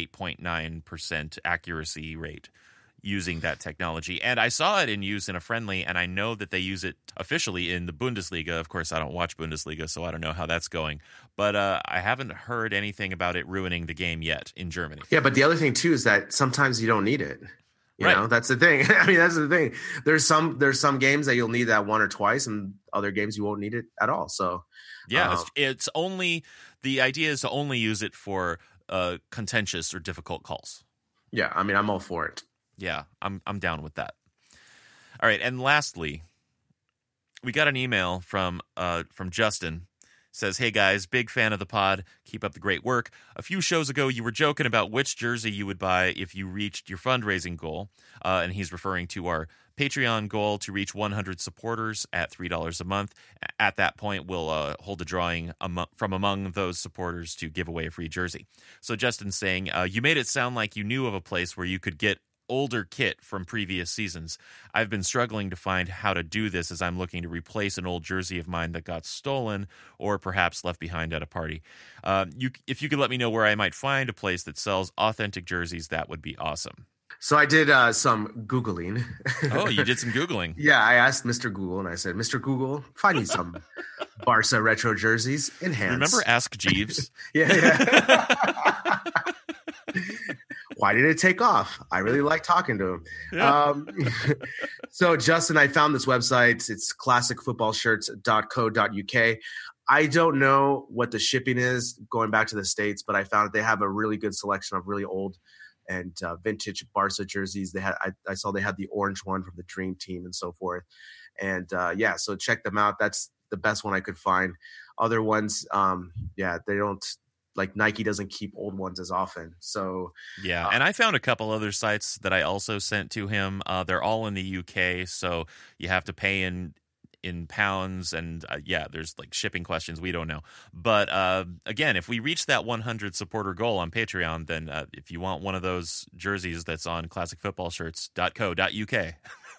A: 98.9% accuracy rate using that technology. And I saw it in use in a friendly, and I know that they use it officially in the Bundesliga. Of course, I don't watch Bundesliga, so I don't know how that's going. But I haven't heard anything about it ruining the game yet in Germany.
B: Yeah, but the other thing, too, is that sometimes you don't need it. You
A: right.
B: know, that's the thing. I mean, that's the thing. There's some games that you'll need that one or twice, and other games you won't need it at all. So,
A: yeah, it's only – the idea is to only use it for contentious or difficult calls.
B: Yeah, I mean, I'm all for it.
A: Yeah, I'm down with that. All right, and lastly, we got an email from Justin. Says, hey guys, big fan of the pod. Keep up the great work. A few shows ago, you were joking about which jersey you would buy if you reached your fundraising goal. And he's referring to our Patreon goal to reach 100 supporters at $3 a month. At that point, we'll hold a drawing from among those supporters to give away a free jersey. So Justin's saying, you made it sound like you knew of a place where you could get older kit from previous seasons. I've been struggling to find how to do this as I'm looking to replace an old jersey of mine that got stolen or perhaps left behind at a party. If you could let me know where I might find a place that sells authentic jerseys, that would be awesome.
B: So I did some Googling.
A: Oh, you did some Googling.
B: Yeah, I asked Mr. Google and I said, Mr. Google, find me some Barca retro jerseys in hands.
A: Remember Ask Jeeves?
B: Yeah. why did it take off? I really like talking to him.
A: Yeah.
B: So Justin, I found this website. It's classicfootballshirts.co.uk. I don't know what the shipping is going back to the States, but I found they have a really good selection of really old and vintage Barca jerseys. I saw they had the orange one from the Dream Team and so forth. And so check them out. That's the best one I could find. Other ones, they don't, like Nike doesn't keep old ones as often. So
A: yeah, and I found a couple other sites that I also sent to him. They're all in the UK, so you have to pay in pounds, and there's like shipping questions we don't know. But again, if we reach that 100 supporter goal on Patreon, then if you want one of those jerseys that's on classicfootballshirts.co.uk,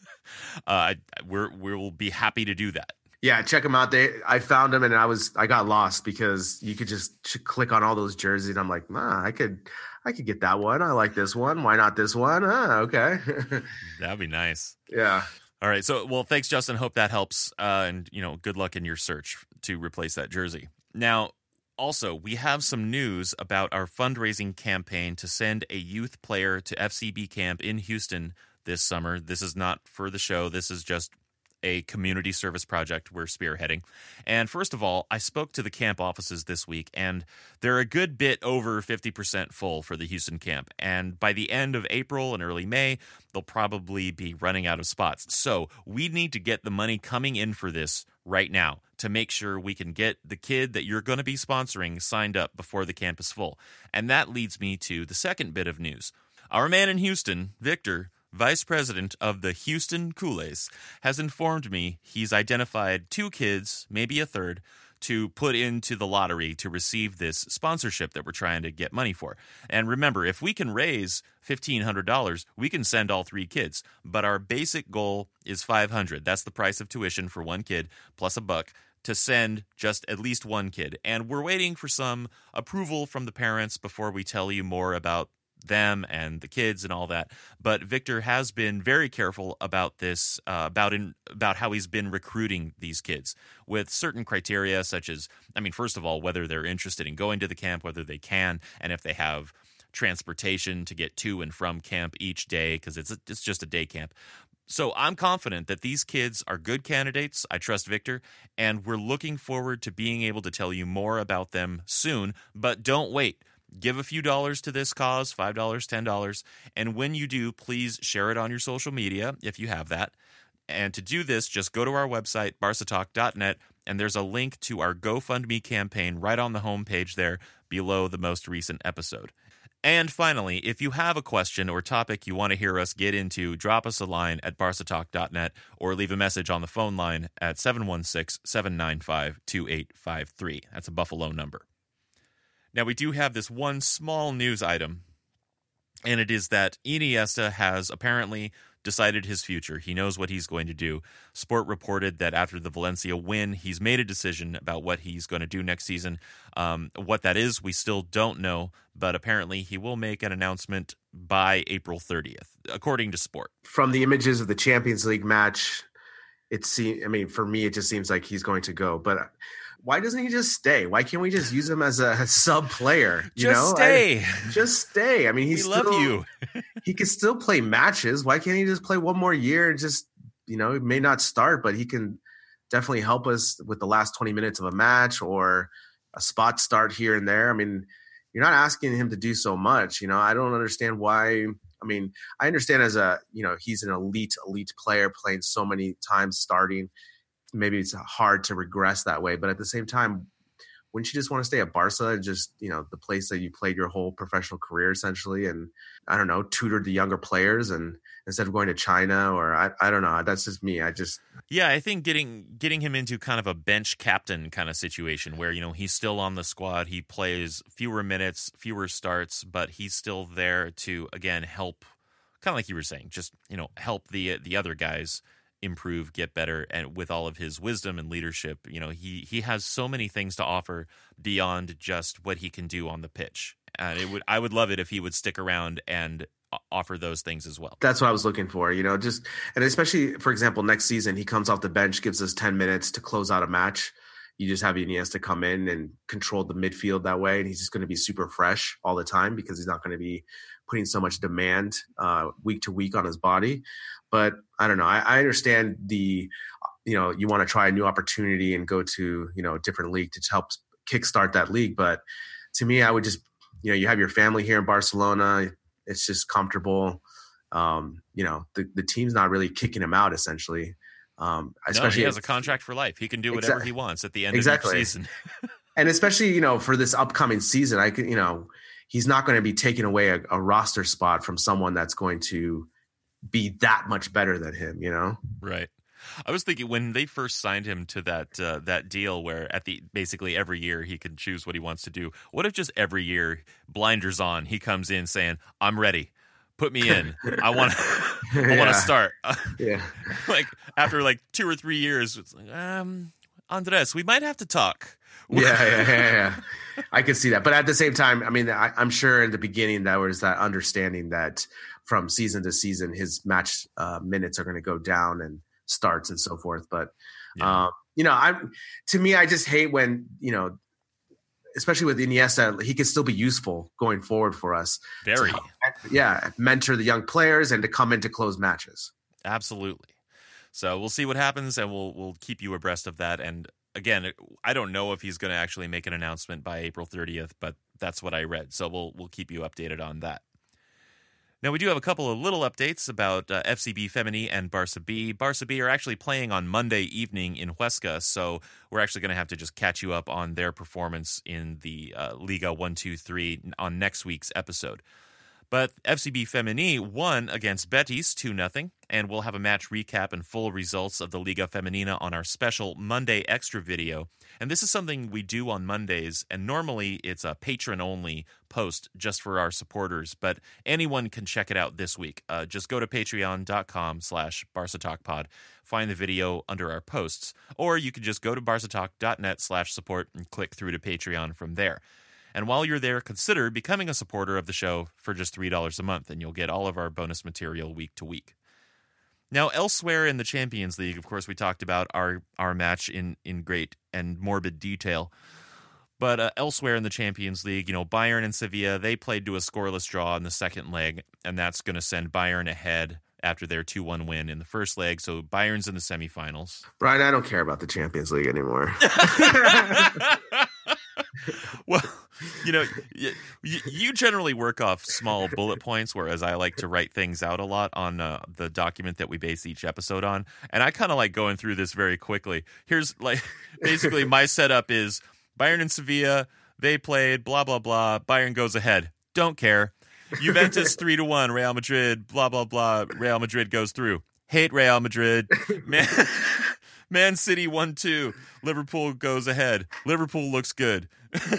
A: we'll be happy to do that.
B: Yeah, check them out. I found them and I got lost because you could just click on all those jerseys and I'm like, I could get that one. I like this one. Why not this one? Okay.
A: That'd be nice.
B: Yeah.
A: All right. So, well, thanks, Justin. Hope that helps. And, good luck in your search to replace that jersey. Now, also, we have some news about our fundraising campaign to send a youth player to FCB camp in Houston this summer. This is not for the show. This is just a community service project we're spearheading. And first of all, I spoke to the camp offices this week, and they're a good bit over 50% full for the Houston camp. And by the end of April and early May, they'll probably be running out of spots. So we need to get the money coming in for this right now to make sure we can get the kid that you're going to be sponsoring signed up before the camp is full. And that leads me to the second bit of news. Our man in Houston, Victor, Vice President of the Houston Kool-A's, has informed me he's identified 2 kids, maybe a third, to put into the lottery to receive this sponsorship that we're trying to get money for. And remember, if we can raise $1,500, we can send all 3 kids. But our basic goal is $500. That's the price of tuition for 1 kid, plus $1 to send just at least 1 kid. And we're waiting for some approval from the parents before we tell you more about them and the kids and all that. But Victor has been very careful about this, about how he's been recruiting these kids with certain criteria, such as, first of all, whether they're interested in going to the camp, whether they can, and if they have transportation to get to and from camp each day, because it's just a day camp. So I'm confident that these kids are good candidates. I trust Victor, and we're looking forward to being able to tell you more about them soon. But don't wait. Give a few dollars to this cause, $5, $10, and when you do, please share it on your social media if you have that. And to do this, just go to our website, barcatalk.net, and there's a link to our GoFundMe campaign right on the homepage there below the most recent episode. And finally, if you have a question or topic you want to hear us get into, drop us a line at barcatalk.net or leave a message on the phone line at 716-795-2853. That's a Buffalo number. Now, we do have this one small news item, and it is that Iniesta has apparently decided his future. He knows what he's going to do. Sport reported that after the Valencia win, he's made a decision about what he's going to do next season. What that is, we still don't know, but apparently he will make an announcement by April 30th, according to Sport.
B: From the images of the Champions League match, for me, it just seems like he's going to go. But why doesn't he just stay? Why can't we just use him as a sub player?
A: Just stay.
B: We
A: love you.
B: He could still play matches. Why can't he just play one more year and just, he may not start, but he can definitely help us with the last 20 minutes of a match or a spot start here and there. You're not asking him to do so much. I don't understand why. I understand as he's an elite player playing so many times starting. Maybe it's hard to regress that way, but at the same time, wouldn't you just want to stay at Barca and just, the place that you played your whole professional career essentially, and I don't know, tutored the younger players, and instead of going to China, or I don't know, that's just me. I think
A: getting him into kind of a bench captain kind of situation where, he's still on the squad, he plays fewer minutes, fewer starts, but he's still there to, again, help, kind of like you were saying, just, help the other guys improve, get better, and with all of his wisdom and leadership, he has so many things to offer beyond just what he can do on the pitch. And I would love it if he would stick around and offer those things as well.
B: That's what I was looking for, and especially, for example, next season he comes off the bench, gives us 10 minutes to close out a match. you just have Iniesta come in and control the midfield that way, and he's just going to be super fresh all the time because he's not going to be putting so much demand week to week on his body. But I don't know. I understand you want to try a new opportunity and go to, a different league to help kickstart that league. But to me, I would just, you have your family here in Barcelona. It's just comfortable. The team's not really kicking him out, essentially. Especially
A: he has a contract for life. He can do whatever he wants at the end of each season.
B: And especially, for this upcoming season, he's not going to be taking away a roster spot from someone that's going to be that much better than him,
A: Right. I was thinking when they first signed him to that deal where basically every year he can choose what he wants to do. What if just every year, blinders on, he comes in saying, "I'm ready. Put me in. I want to start."
B: Yeah.
A: Like after 2 or 3 years, it's like, Andres, we might have to talk.
B: Yeah. I could see that. But at the same time, I mean, I'm sure in the beginning there was that understanding that from season to season, his match minutes are going to go down and starts and so forth. But, to me, I just hate when, especially with Iniesta, he could still be useful going forward for us.
A: Very.
B: Mentor the young players and to come in to close matches.
A: Absolutely. So we'll see what happens, and we'll keep you abreast of that. And again, I don't know if he's going to actually make an announcement by April 30th, but that's what I read. So we'll keep you updated on that. Now, we do have a couple of little updates about FCB Femení and Barça B. Barça B are actually playing on Monday evening in Huesca, so we're actually going to have to just catch you up on their performance in the Liga 1-2-3 on next week's episode. But FCB Femení won against Betis 2-0, and we'll have a match recap and full results of the Liga Femenina on our special Monday Extra video. And this is something we do on Mondays, and normally it's a patron-only post just for our supporters, but anyone can check it out this week. Just go to patreon.com/BarcaTalkPod, find the video under our posts, or you can just go to barcatalk.net/support and click through to Patreon from there. And while you're there, consider becoming a supporter of the show for just $3 a month, and you'll get all of our bonus material week to week. Now, elsewhere in the Champions League, of course, we talked about our match in great and morbid detail. But elsewhere in the Champions League, Bayern and Sevilla, they played to a scoreless draw in the second leg, and that's going to send Bayern ahead after their 2-1 win in the first leg. So Bayern's in the semifinals.
B: Brian, I don't care about the Champions League anymore.
A: Well, you generally work off small bullet points, whereas I like to write things out a lot on the document that we base each episode on. And I kind of like going through this very quickly. Here's basically my setup is Bayern and Sevilla, they played, blah, blah, blah. Bayern goes ahead. Don't care. Juventus 3-1, Real Madrid, blah, blah, blah. Real Madrid goes through. Hate Real Madrid. Man City 1-2. Liverpool goes ahead. Liverpool looks good.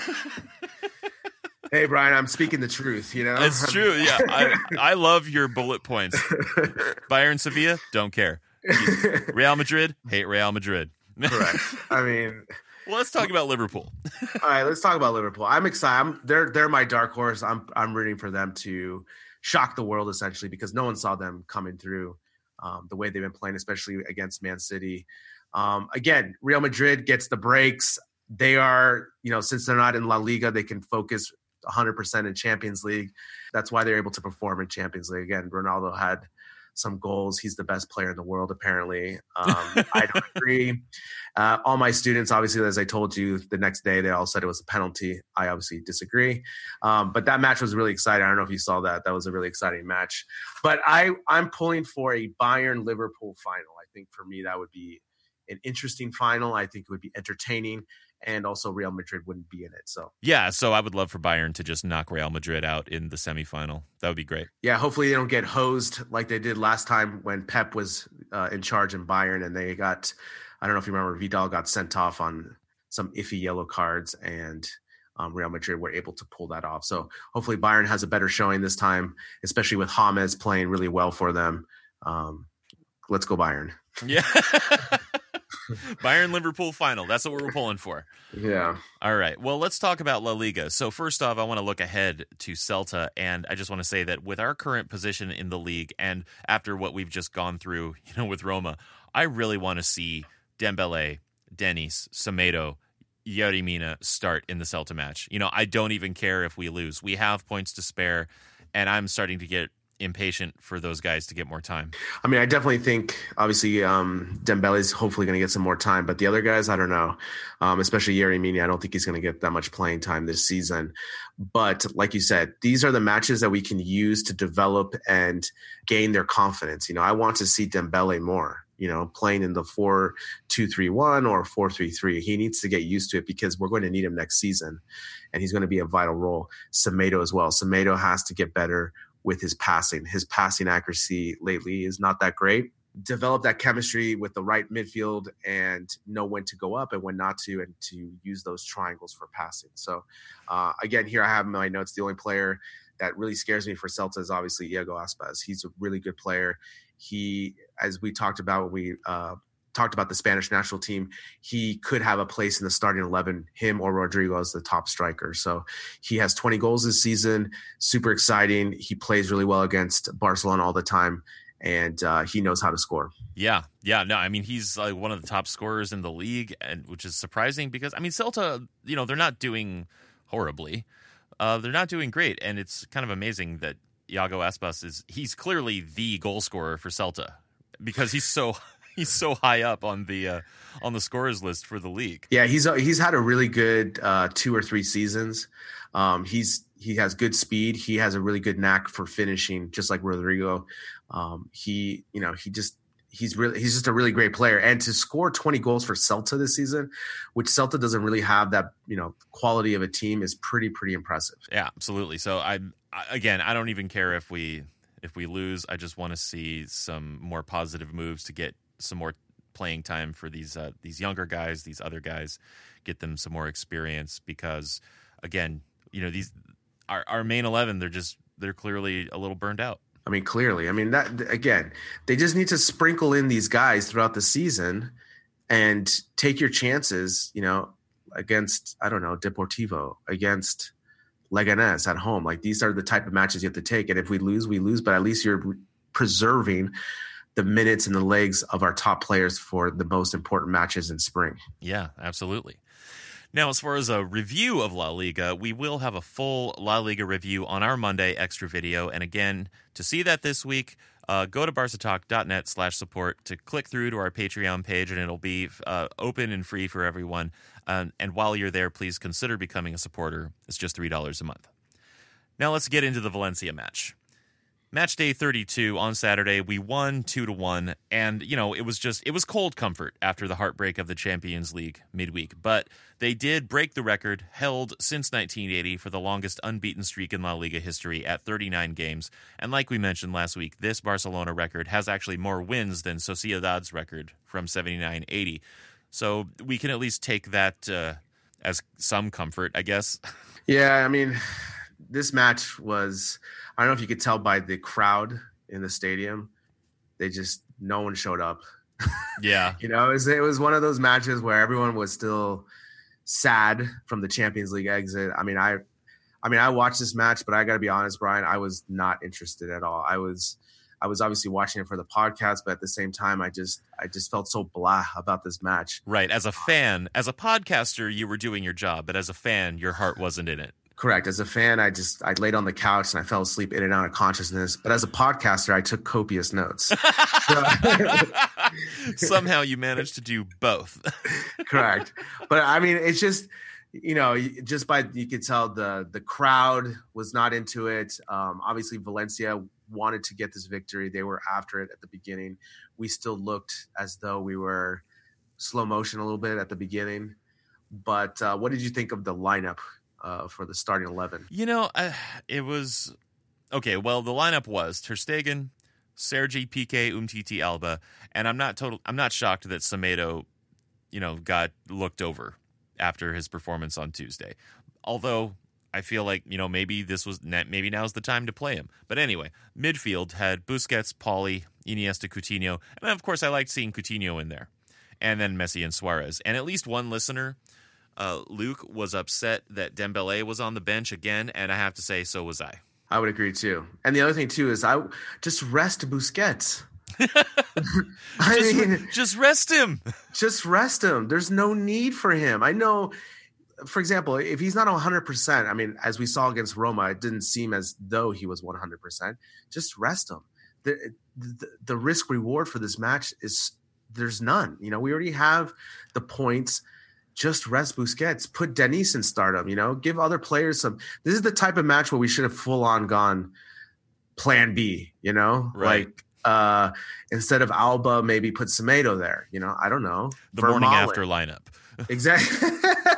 B: Hey, Brian, I'm speaking the truth,
A: It's true, yeah. I love your bullet points. Bayern, Sevilla, don't care. Real Madrid, hate Real Madrid.
B: Correct. I mean...
A: Well, let's talk about Liverpool.
B: All right, let's talk about Liverpool. I'm excited. They're my dark horse. I'm rooting for them to shock the world, essentially, because no one saw them coming through the way they've been playing, especially against Man City. Again, Real Madrid gets the breaks. They are, since they're not in La Liga, they can focus 100% in Champions League. That's why they're able to perform in Champions League. Again, Ronaldo had some goals. He's the best player in the world, apparently. I don't agree. All my students, obviously, as I told you, the next day they all said it was a penalty. I obviously disagree. But that match was really exciting. I don't know if you saw that. That was a really exciting match. But I'm pulling for a Bayern-Liverpool final. I think for me that would be an interesting final. I think it would be entertaining. And also Real Madrid wouldn't be in it. So
A: I would love for Bayern to just knock Real Madrid out in the semifinal. That would be great.
B: Yeah, hopefully they don't get hosed like they did last time when Pep was in charge in Bayern, and they got, I don't know if you remember, Vidal got sent off on some iffy yellow cards, and Real Madrid were able to pull that off. So hopefully Bayern has a better showing this time, especially with James playing really well for them. Let's go Bayern.
A: Yeah. Bayern-Liverpool final. That's what we're pulling for.
B: Yeah.
A: All right. Well, let's talk about La Liga. So first off, I want to look ahead to Celta, and I just want to say that with our current position in the league and after what we've just gone through, with Roma, I really want to see Dembele, Denis, Semedo, Yerry Mina start in the Celta match. I don't even care if we lose. We have points to spare, and I'm starting to get impatient for those guys to get more time.
B: I mean, I definitely think, obviously, Dembele's hopefully going to get some more time, but the other guys, I don't know. Especially Yerry Mina, I don't think he's going to get that much playing time this season. But like you said, these are the matches that we can use to develop and gain their confidence. I want to see Dembele more. Playing in the 4-2-3-1 or 4-3-3. He needs to get used to it because we're going to need him next season, and he's going to be a vital role. Semedo as well. Semedo has to get better with his passing. His passing accuracy lately is not that great. Develop that chemistry with the right midfield and know when to go up and when not to, and to use those triangles for passing. So, again, here I have in my notes, the only player that really scares me for Celta is obviously Iago Aspas. He's a really good player. He, as we talked about when we talked about the Spanish national team, he could have a place in the starting 11, him or Rodrigo as the top striker. So he has 20 goals this season, super exciting. He plays really well against Barcelona all the time, and he knows how to score.
A: Yeah. No, I mean, he's like one of the top scorers in the league, and which is surprising because, I mean, Celta, they're not doing horribly. They're not doing great, and it's kind of amazing that Iago Aspas he's clearly the goal scorer for Celta because he's so high up on the scorers list for the league. Yeah,
B: he's had a really good 2 or 3 seasons. He has good speed. He has a really good knack for finishing, just like Rodrigo. He's just a really great player. And to score 20 goals for Celta this season, which Celta doesn't really have that, quality of a team, is pretty impressive.
A: Yeah, absolutely. So I don't even care if we lose. I just want to see some more positive moves to get some more playing time for these younger guys, these other guys, get them some more experience because, again, these our main 11, they're clearly a little burned out.
B: I mean, clearly. I mean, that again, they just need to sprinkle in these guys throughout the season and take your chances, against, I don't know, Deportivo, against Leganés at home. Like, these are the type of matches you have to take. And if we lose, we lose, but at least you're preserving the minutes and the legs of our top players for the most important matches in spring.
A: Yeah, absolutely. Now, as far as a review of La Liga, we will have a full La Liga review on our Monday extra video. And again, to see that this week, go to barcatalk.net/support to click through to our Patreon page, and it'll be open and free for everyone. And while you're there, please consider becoming a supporter. It's just $3 a month. Now let's get into the Valencia match. Match day 32 on Saturday, we won 2-1, and it was cold comfort after the heartbreak of the Champions League midweek. But they did break the record held since 1980 for the longest unbeaten streak in La Liga history at 39 games. And like we mentioned last week, this Barcelona record has actually more wins than Sociedad's record from 79-80. So we can at least take that as some comfort, I guess.
B: Yeah, I mean, this match was, I don't know if you could tell by the crowd in the stadium, no one showed up.
A: Yeah.
B: It was one of those matches where everyone was still sad from the Champions League exit. I mean, I watched this match, but I got to be honest, Brian, I was not interested at all. I was obviously watching it for the podcast, but at the same time, I just felt so blah about this match.
A: Right. As a fan, as a podcaster, you were doing your job, but as a fan, your heart wasn't in it.
B: Correct. As a fan, I laid on the couch and I fell asleep in and out of consciousness. But as a podcaster, I took copious notes.
A: Somehow you managed to do both.
B: Correct. But I mean, it's just, you could tell the crowd was not into it. Obviously, Valencia wanted to get this victory. They were after it at the beginning. We still looked as though we were slow motion a little bit at the beginning. But what did you think of the lineup for the starting 11?
A: It was okay. Well, the lineup was Ter Stegen, Sergi, Piqué, Umtiti, Alba, and I'm not shocked that Semedo, got looked over after his performance on Tuesday. Although I feel like maybe now's the time to play him. But anyway, midfield had Busquets, Pauli, Iniesta, Coutinho, and of course I liked seeing Coutinho in there, and then Messi and Suarez. And at least one listener, Luke, was upset that Dembele was on the bench again, and I have to say, so was I.
B: I would agree too. And the other thing too is I just rest Busquets.
A: Just rest him.
B: Just rest him. There's no need for him. I know for example, if he's not 100%, I mean, as we saw against Roma, it didn't seem as though he was 100%. Just rest him. The risk reward for this match is there's none. You know, we already have the points. Just rest Busquets. Put Denis in stardom. You know, give other players some. This is the type of match where we should have full on gone Plan B. You know,
A: right.
B: Like instead of Alba, maybe put Semedo there. You know, I don't know.
A: The morning after lineup.
B: Exactly.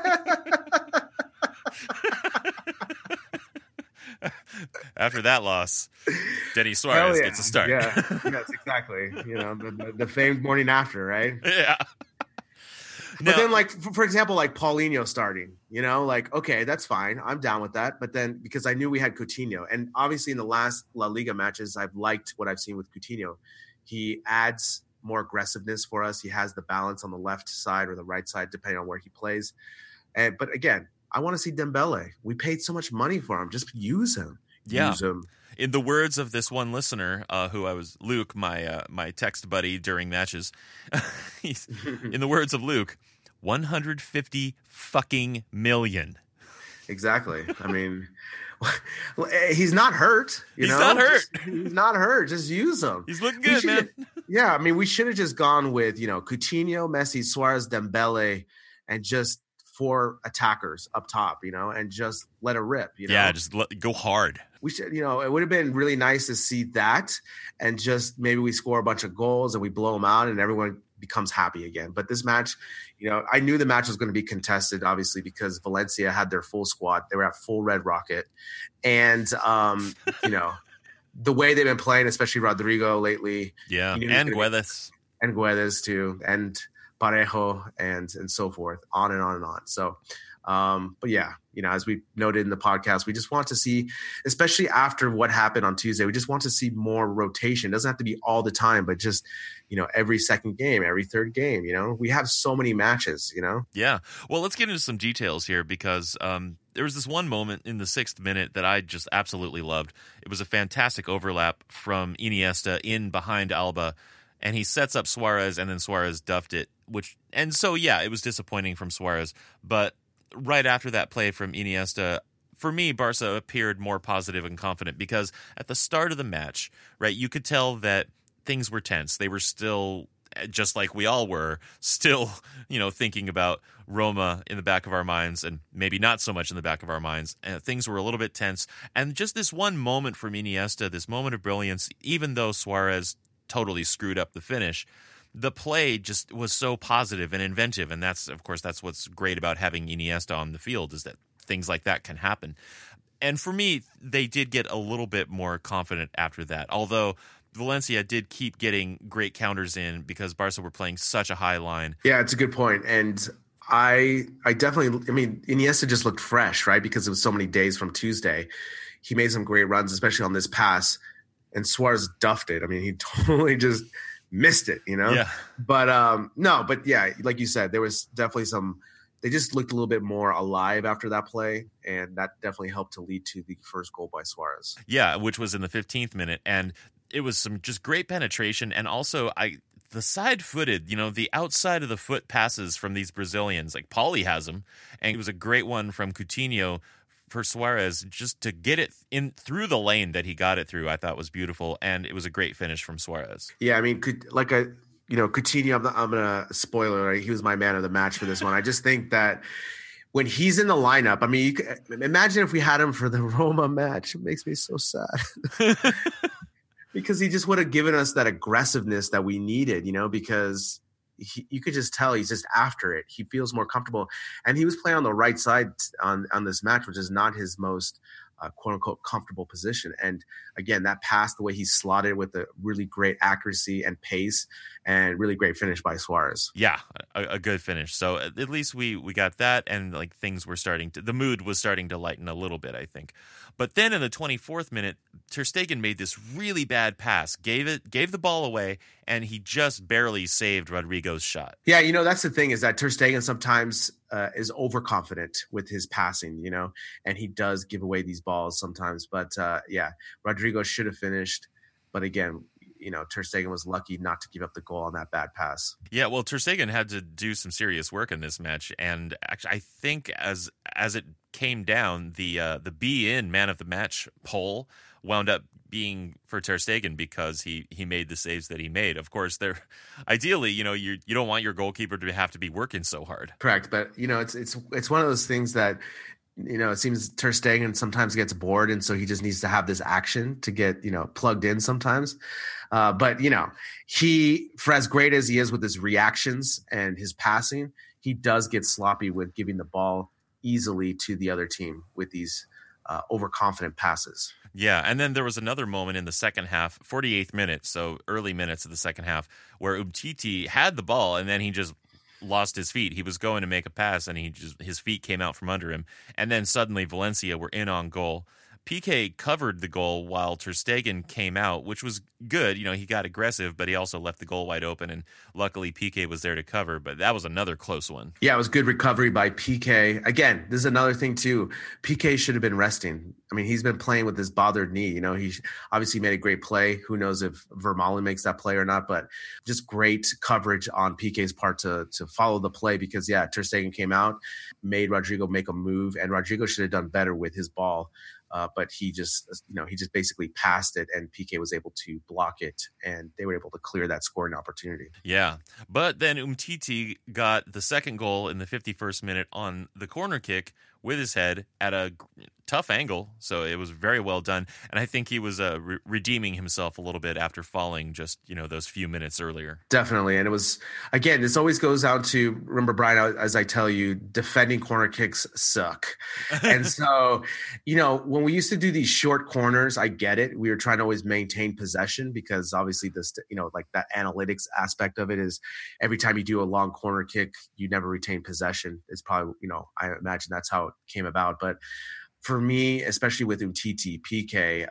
A: After that loss, Denis Suarez gets a start.
B: Yeah, yes, exactly. You know, the famed morning after, right?
A: Yeah.
B: But then, like, for example, like Paulinho starting, you know, like, okay, that's fine. I'm down with that. But then because I knew we had Coutinho, and obviously in the last La Liga matches, I've liked what I've seen with Coutinho. He adds more aggressiveness for us. He has the balance on the left side or the right side, depending on where he plays. But again, I want to see Dembele. We paid so much money for him. Just use him.
A: Yeah.
B: Use him.
A: In the words of this one listener, who I was Luke, my text buddy during matches, in the words of Luke, 150 fucking million.
B: Exactly. I mean, he's not hurt. He's
A: not hurt.
B: He's not hurt. Just use him.
A: He's looking good, man.
B: Yeah, I mean, we should have just gone with, you know, Coutinho, Messi, Suarez, Dembele, and just 4 attackers up top, you know, and just let it rip, you know?
A: Yeah, just go hard.
B: We should, you know, it would have been really nice to see that and just maybe we score a bunch of goals and we blow them out and everyone becomes happy again. But this match, you know, I knew the match was going to be contested, obviously, because Valencia had their full squad. They were at full Red Rocket. And, you know, the way they've been playing, especially Rodrigo lately.
A: Yeah, and Guedes.
B: And Guedes, too. And Parejo and so forth, on and on and on. So, but yeah, you know, as we noted in the podcast, we just want to see, especially after what happened on Tuesday, we just want to see more rotation. It doesn't have to be all the time, but just, you know, every second game, every third game, you know, we have so many matches, you know?
A: Yeah. Well, let's get into some details here because there was this one moment in the 6th minute that I just absolutely loved. It was a fantastic overlap from Iniesta in behind Alba, and he sets up Suarez, and then Suarez duffed it, and so, yeah, it was disappointing from Suarez, but right after that play from Iniesta, for me, Barca appeared more positive and confident because at the start of the match, right, you could tell that things were tense. They were still, just like we all were, still, you know, thinking about Roma in the back of our minds and maybe not so much in the back of our minds. Things were a little bit tense. And just this one moment from Iniesta, this moment of brilliance, even though Suarez totally screwed up the finish, the play just was so positive and inventive. And that's, of course, that's what's great about having Iniesta on the field is that things like that can happen. And for me, they did get a little bit more confident after that. Although Valencia did keep getting great counters in because Barca were playing such a high line.
B: Yeah, it's a good point. And I definitely, I mean, Iniesta just looked fresh, right? Because it was so many days from Tuesday. He made some great runs, especially on this pass. And Suarez duffed it. I mean, he totally just missed it, you know?
A: Yeah.
B: But no, but yeah, like you said, there was definitely they just looked a little bit more alive after that play, and that definitely helped to lead to the first goal by Suarez.
A: Yeah, which was in the 15th minute, and it was some just great penetration, and also the side-footed, you know, the outside of the foot passes from these Brazilians, like Pauly has them, and it was a great one from Coutinho for Suarez just to get it in through the lane that he got it through. I thought was beautiful, and it was a great finish from Suarez.
B: Yeah, I mean, Coutinho, I'm gonna spoiler. Right? He was my man of the match for this one. I just think that when he's in the lineup, I mean, imagine if we had him for the Roma match. It makes me so sad because he just would have given us that aggressiveness that we needed, you know, because you could just tell he's just after it. He feels more comfortable, and he was playing on the right side on this match, which is not his most quote unquote comfortable position. And again, that pass, the way he slotted with a really great accuracy and pace and really great finish by Suarez.
A: Yeah, a good finish. So at least we got that, and like things were the mood was starting to lighten a little bit, I think. But then in the 24th minute, Ter Stegen made this really bad pass, gave the ball away, and he just barely saved Rodrigo's shot.
B: Yeah, you know, that's the thing is that Ter Stegen sometimes is overconfident with his passing, you know, and he does give away these balls sometimes. But yeah, Rodrigo should have finished. But again, Ter Stegen was lucky not to give up the goal on that bad pass.
A: Yeah, well, Ter Stegen had to do some serious work in this match, and actually, I think as it came down, the be-in man of the match poll wound up being for Ter Stegen because he made the saves that he made. Of course, ideally, you don't want your goalkeeper to have to be working so hard.
B: Correct, but it's one of those things that it seems Ter Stegen sometimes gets bored, and so he just needs to have this action to get plugged in sometimes. But for as great as he is with his reactions and his passing, he does get sloppy with giving the ball easily to the other team with these overconfident passes.
A: Yeah, and then there was another moment in the second half, 48th minute, so early minutes of the second half, where Umtiti had the ball and then he just lost his feet. He was going to make a pass and his feet came out from under him. And then suddenly Valencia were in on goal. PK covered the goal while Ter Stegen came out, which was good. He got aggressive, but he also left the goal wide open, and luckily PK was there to cover. But that was another close one.
B: Yeah, it was good recovery by PK. Again, this is another thing too. PK should have been resting. I mean, he's been playing with this bothered knee. He obviously made a great play. Who knows if Vermaelen makes that play or not, but just great coverage on PK's part to follow the play because, yeah, Ter Stegen came out, made Rodrigo make a move, and Rodrigo should have done better with his ball. But he just basically passed it, and PK was able to block it, and they were able to clear that scoring opportunity.
A: Yeah, but then Umtiti got the second goal in the 51st minute on the corner kick with his head at a tough angle, so it was very well done. And I think he was redeeming himself a little bit after falling just those few minutes earlier.
B: Definitely, and it was, again, this always goes down to, remember, Brian, as I tell you, defending corner kicks suck. And so when we used to do these short corners, I get it. We were trying to always maintain possession because obviously this, like that analytics aspect of it is every time you do a long corner kick, you never retain possession. It's probably, I imagine that's how it came about. But for me, especially with Umtiti, PK,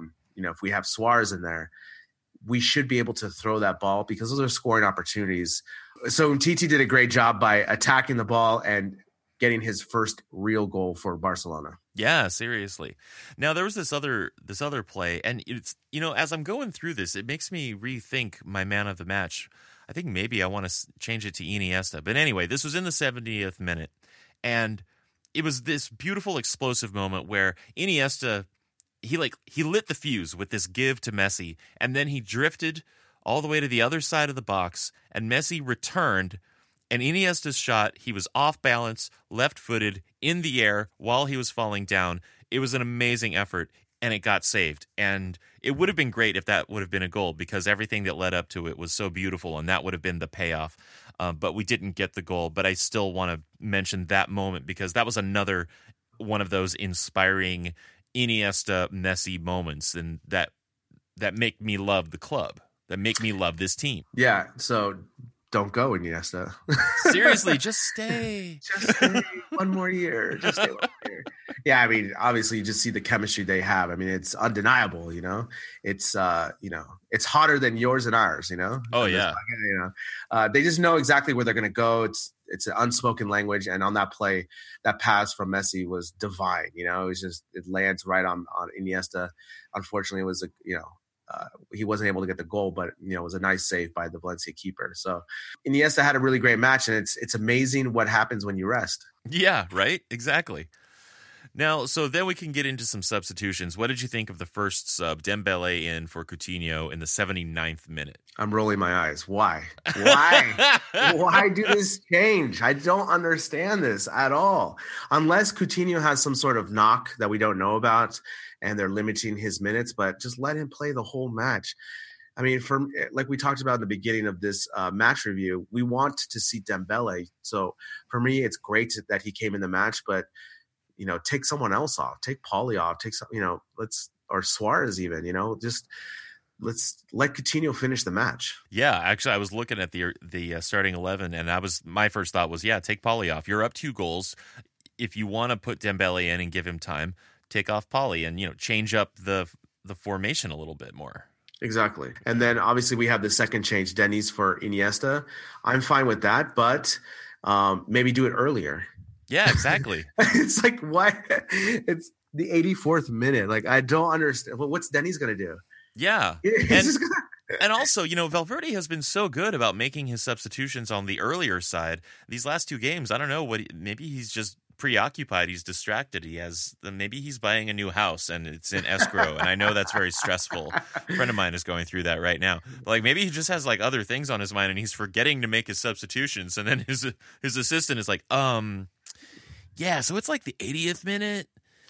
B: if we have Suarez in there, we should be able to throw that ball because those are scoring opportunities. So Umtiti did a great job by attacking the ball and getting his first real goal for Barcelona.
A: Yeah, seriously. Now there was this other play, and it's as I'm going through this, it makes me rethink my man of the match. I think maybe I want to change it to Iniesta. But anyway, this was in the 70th minute, and it was this beautiful explosive moment where Iniesta he lit the fuse with this give to Messi, and then he drifted all the way to the other side of the box, and Messi returned. And Iniesta's shot, he was off balance, left-footed, in the air while he was falling down. It was an amazing effort, and it got saved. And it would have been great if that would have been a goal because everything that led up to it was so beautiful, and that would have been the payoff. But we didn't get the goal. But I still want to mention that moment because that was another one of those inspiring Iniesta-Messi moments and that make me love the club, that make me love this team.
B: Yeah, so don't go, Iniesta.
A: Seriously, just stay.
B: Just stay one more year. Just stay 1 year. Yeah, I mean, obviously, you just see the chemistry they have. I mean, it's undeniable. It's it's hotter than yours and ours.
A: Oh yeah.
B: They just know exactly where they're going to go. It's an unspoken language, and on that play, that pass from Messi was divine. It was just it lands right on Iniesta. Unfortunately, it was he wasn't able to get the goal, but it was a nice save by the Valencia keeper. So Iniesta had a really great match, and it's amazing what happens when you rest.
A: Yeah, right. Exactly. Now, so then we can get into some substitutions. What did you think of the first sub, Dembele in for Coutinho in the 79th minute?
B: I'm rolling my eyes. Why? Why do this change? I don't understand this at all. Unless Coutinho has some sort of knock that we don't know about and they're limiting his minutes, but just let him play the whole match. I mean, like we talked about in the beginning of this match review, we want to see Dembele. So for me, it's great that he came in the match, but take someone else off, take Pauly off, or Suarez even, just let's let Coutinho finish the match.
A: Yeah, actually, I was looking at the starting 11, and my first thought was, take Pauly off. You're up 2 goals. If you want to put Dembele in and give him time, take off Pauly and change up the formation a little bit more.
B: Exactly. And then obviously we have the second change, Dennis for Iniesta. I'm fine with that, but maybe do it earlier.
A: Yeah, exactly.
B: It's like, why? the 84th minute. Like, I don't understand. Well, what's Denny's going to do?
A: Yeah.
B: He's just gonna...
A: And also, Valverde has been so good about making his substitutions on the earlier side. These last two games, I don't know maybe he's just preoccupied. He's distracted. Maybe he's buying a new house and it's in escrow. And I know that's very stressful. A friend of mine is going through that right now. But like maybe he just has like other things on his mind and he's forgetting to make his substitutions. And then his assistant is like, yeah, so it's like the 80th minute.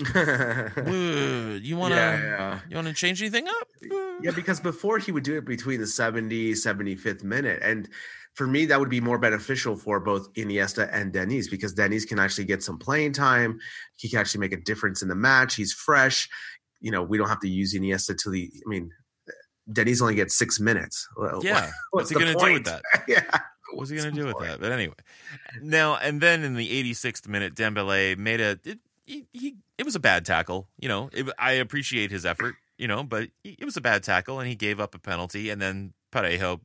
A: You want to change anything up?
B: Yeah, because before he would do it between the 75th minute. And for me, that would be more beneficial for both Iniesta and Dennis, because Dennis can actually get some playing time. He can actually make a difference in the match. He's fresh. We don't have to use Iniesta Dennis only gets 6 minutes.
A: Yeah. What's he going to do with that?
B: Yeah.
A: What's he going to do with that? But anyway. Now, and then in the 86th minute, Dembele made it was a bad tackle. I appreciate his effort, but it was a bad tackle and he gave up a penalty. And then Parejo,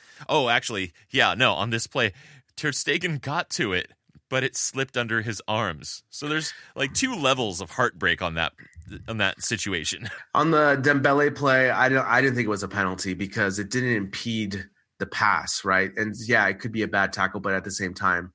A: on this play, Ter Stegen got to it, but it slipped under his arms. So there's like two levels of heartbreak on that situation.
B: On the Dembele play, I didn't think it was a penalty because it didn't impede the pass, right? And yeah, it could be a bad tackle, but at the same time,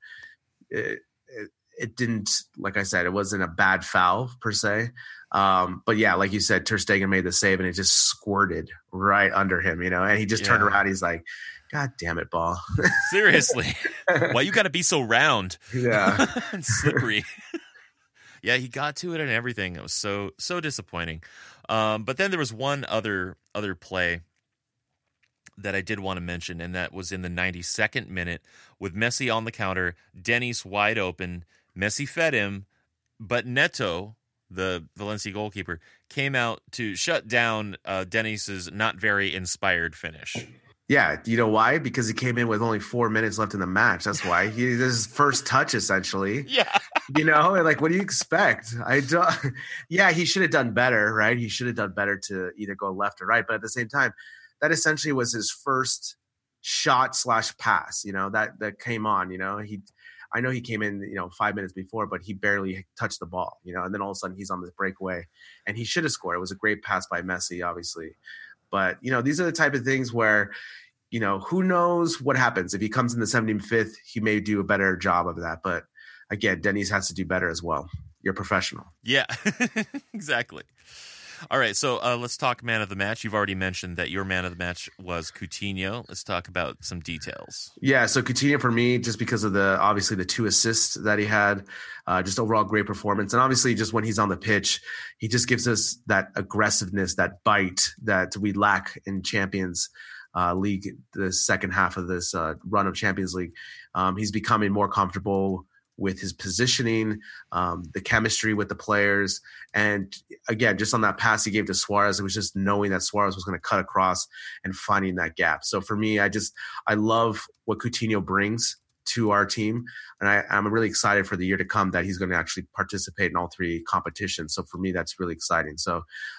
B: it didn't, like I said, it wasn't a bad foul per se. But yeah, like you said, Ter Stegen made the save and it just squirted right under him, and he just turned around. He's like, God damn it, ball.
A: Seriously. Why you got to be so round?
B: Yeah.
A: And slippery. Yeah, he got to it and everything. It was so disappointing. But then there was one other play that I did want to mention, and that was in the 92nd minute with Messi on the counter, Dennis wide open. Messi fed him, but Neto, the Valencia goalkeeper, came out to shut down Dennis's not very inspired finish.
B: Yeah, you know why? Because he came in with only 4 minutes left in the match. That's why. This is his first touch, essentially.
A: Yeah.
B: Like, what do you expect? Yeah, he should have done better, right? He should have done better to either go left or right. But at the same time, that essentially was his first shot / pass, that came on, I know he came in, 5 minutes before, but he barely touched the ball, and then all of a sudden he's on this breakaway and he should have scored. It was a great pass by Messi, obviously. But, these are the type of things where, who knows what happens. If he comes in the 75th, he may do a better job of that. But again, Dennis has to do better as well. You're a professional.
A: Yeah, exactly. All right, so let's talk man of the match. You've already mentioned that your man of the match was Coutinho. Let's talk about some details.
B: Yeah, so Coutinho for me, just because of obviously the 2 assists that he had, just overall great performance. And obviously just when he's on the pitch, he just gives us that aggressiveness, that bite that we lack in Champions League, the second half of this run of Champions League. He's becoming more comfortable with his positioning, the chemistry with the players. And again, just on that pass he gave to Suarez, it was just knowing that Suarez was going to cut across and finding that gap. So for me, I love what Coutinho brings to our team. And I'm really excited for the year to come that he's going to actually participate in all 3 competitions. So for me, that's really exciting. So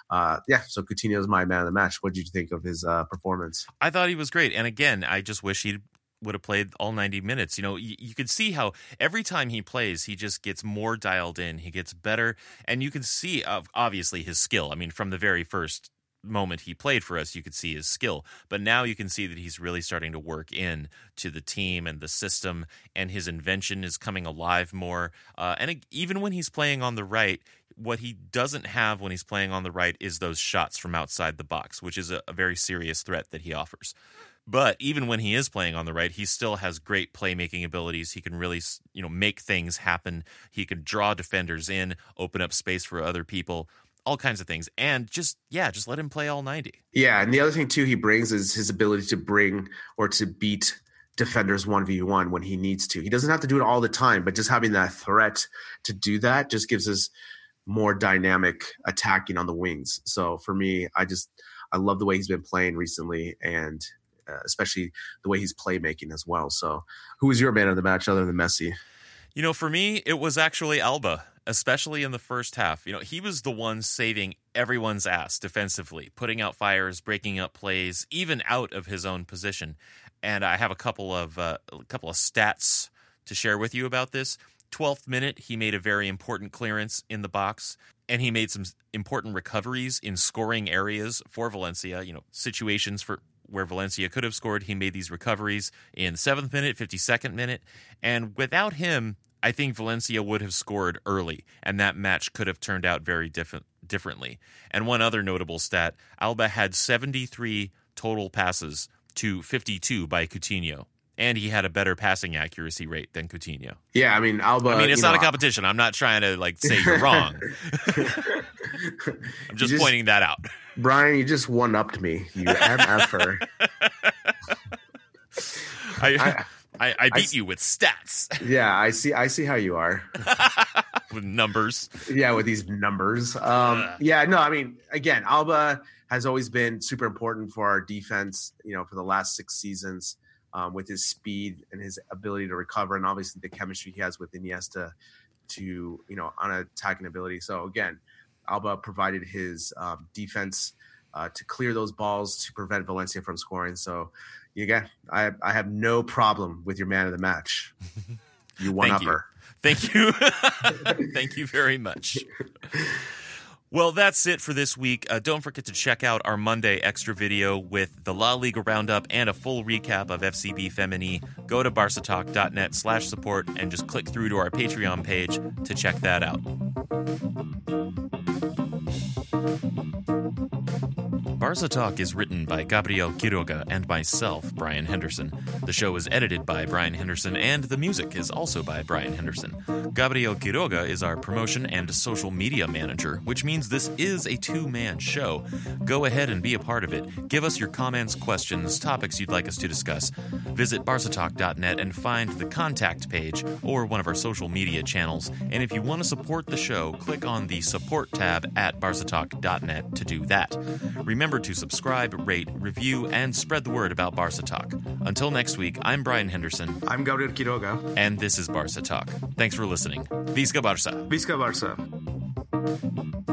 B: so Coutinho is my man of the match. What did you think of his performance?
A: I thought he was great. And again, I just wish he'd would have played all 90 minutes. You could see how every time he plays, he just gets more dialed in. He gets better. And you can see, obviously, his skill. I mean, from the very first moment he played for us, you could see his skill. But now you can see that he's really starting to work in to the team and the system, and his invention is coming alive more. And even when he's playing on the right, what he doesn't have when he's playing on the right is those shots from outside the box, which is a very serious threat that he offers. But even when he is playing on the right, he still has great playmaking abilities. He can really, make things happen. He can draw defenders in, open up space for other people, all kinds of things. And just let him play all 90.
B: Yeah, and the other thing, too, he brings is his ability to bring or to beat defenders 1v1 when he needs to. He doesn't have to do it all the time, but just having that threat to do that just gives us more dynamic attacking on the wings. So for me, I love the way he's been playing recently, and especially the way he's playmaking as well. So who was your man of the match other than Messi?
A: For me, it was actually Alba, especially in the first half. He was the one saving everyone's ass defensively, putting out fires, breaking up plays, even out of his own position. And I have a couple of stats to share with you about this. 12th minute, he made a very important clearance in the box. and he made some important recoveries in scoring areas for Valencia, situations for where Valencia could have scored. He made these recoveries in the 7th minute, 52nd minute, and without him, I think Valencia would have scored early, and that match could have turned out very differently. And one other notable stat, Alba had 73 total passes to 52 by Coutinho, and he had a better passing accuracy rate than Coutinho.
B: Yeah, I mean, Alba...
A: I mean, it's not a competition. I'm not trying to, say you're wrong. I'm just pointing that out.
B: Brian, you just one-upped me, you MFer.
A: I beat you with stats.
B: Yeah, I see how you are.
A: With numbers.
B: Yeah, with these numbers. Again, Alba has always been super important for our defense, for the last 6 seasons, with his speed and his ability to recover, and obviously the chemistry he has with Iniesta to, on attacking ability. So again, Alba provided his defense to clear those balls to prevent Valencia from scoring. So I have no problem with your man of the match. You one-upper.
A: Thank you. Thank you very much. Well, that's it for this week. Don't forget to check out our Monday extra video with the La Liga Roundup and a full recap of FCB Femení. Go to barcatalk.net/support and just click through to our Patreon page to check that out. Barca Talk is written by Gabriel Quiroga and myself, Brian Henderson. The show is edited by Brian Henderson, and the music is also by Brian Henderson. Gabriel Quiroga is our promotion and social media manager, which means this is a two-man show. Go ahead and be a part of it. Give us your comments, questions, topics you'd like us to discuss. Visit barcatalk.net and find the contact page or one of our social media channels. And if you want to support the show, click on the support tab at barcatalk.net to do that. Remember to subscribe, rate, review, and spread the word about Barca Talk. Until next week, I'm Brian Henderson.
B: I'm Gabriel Quiroga.
A: And this is Barca Talk. Thanks for listening. Visca Barça.
B: Visca Barça.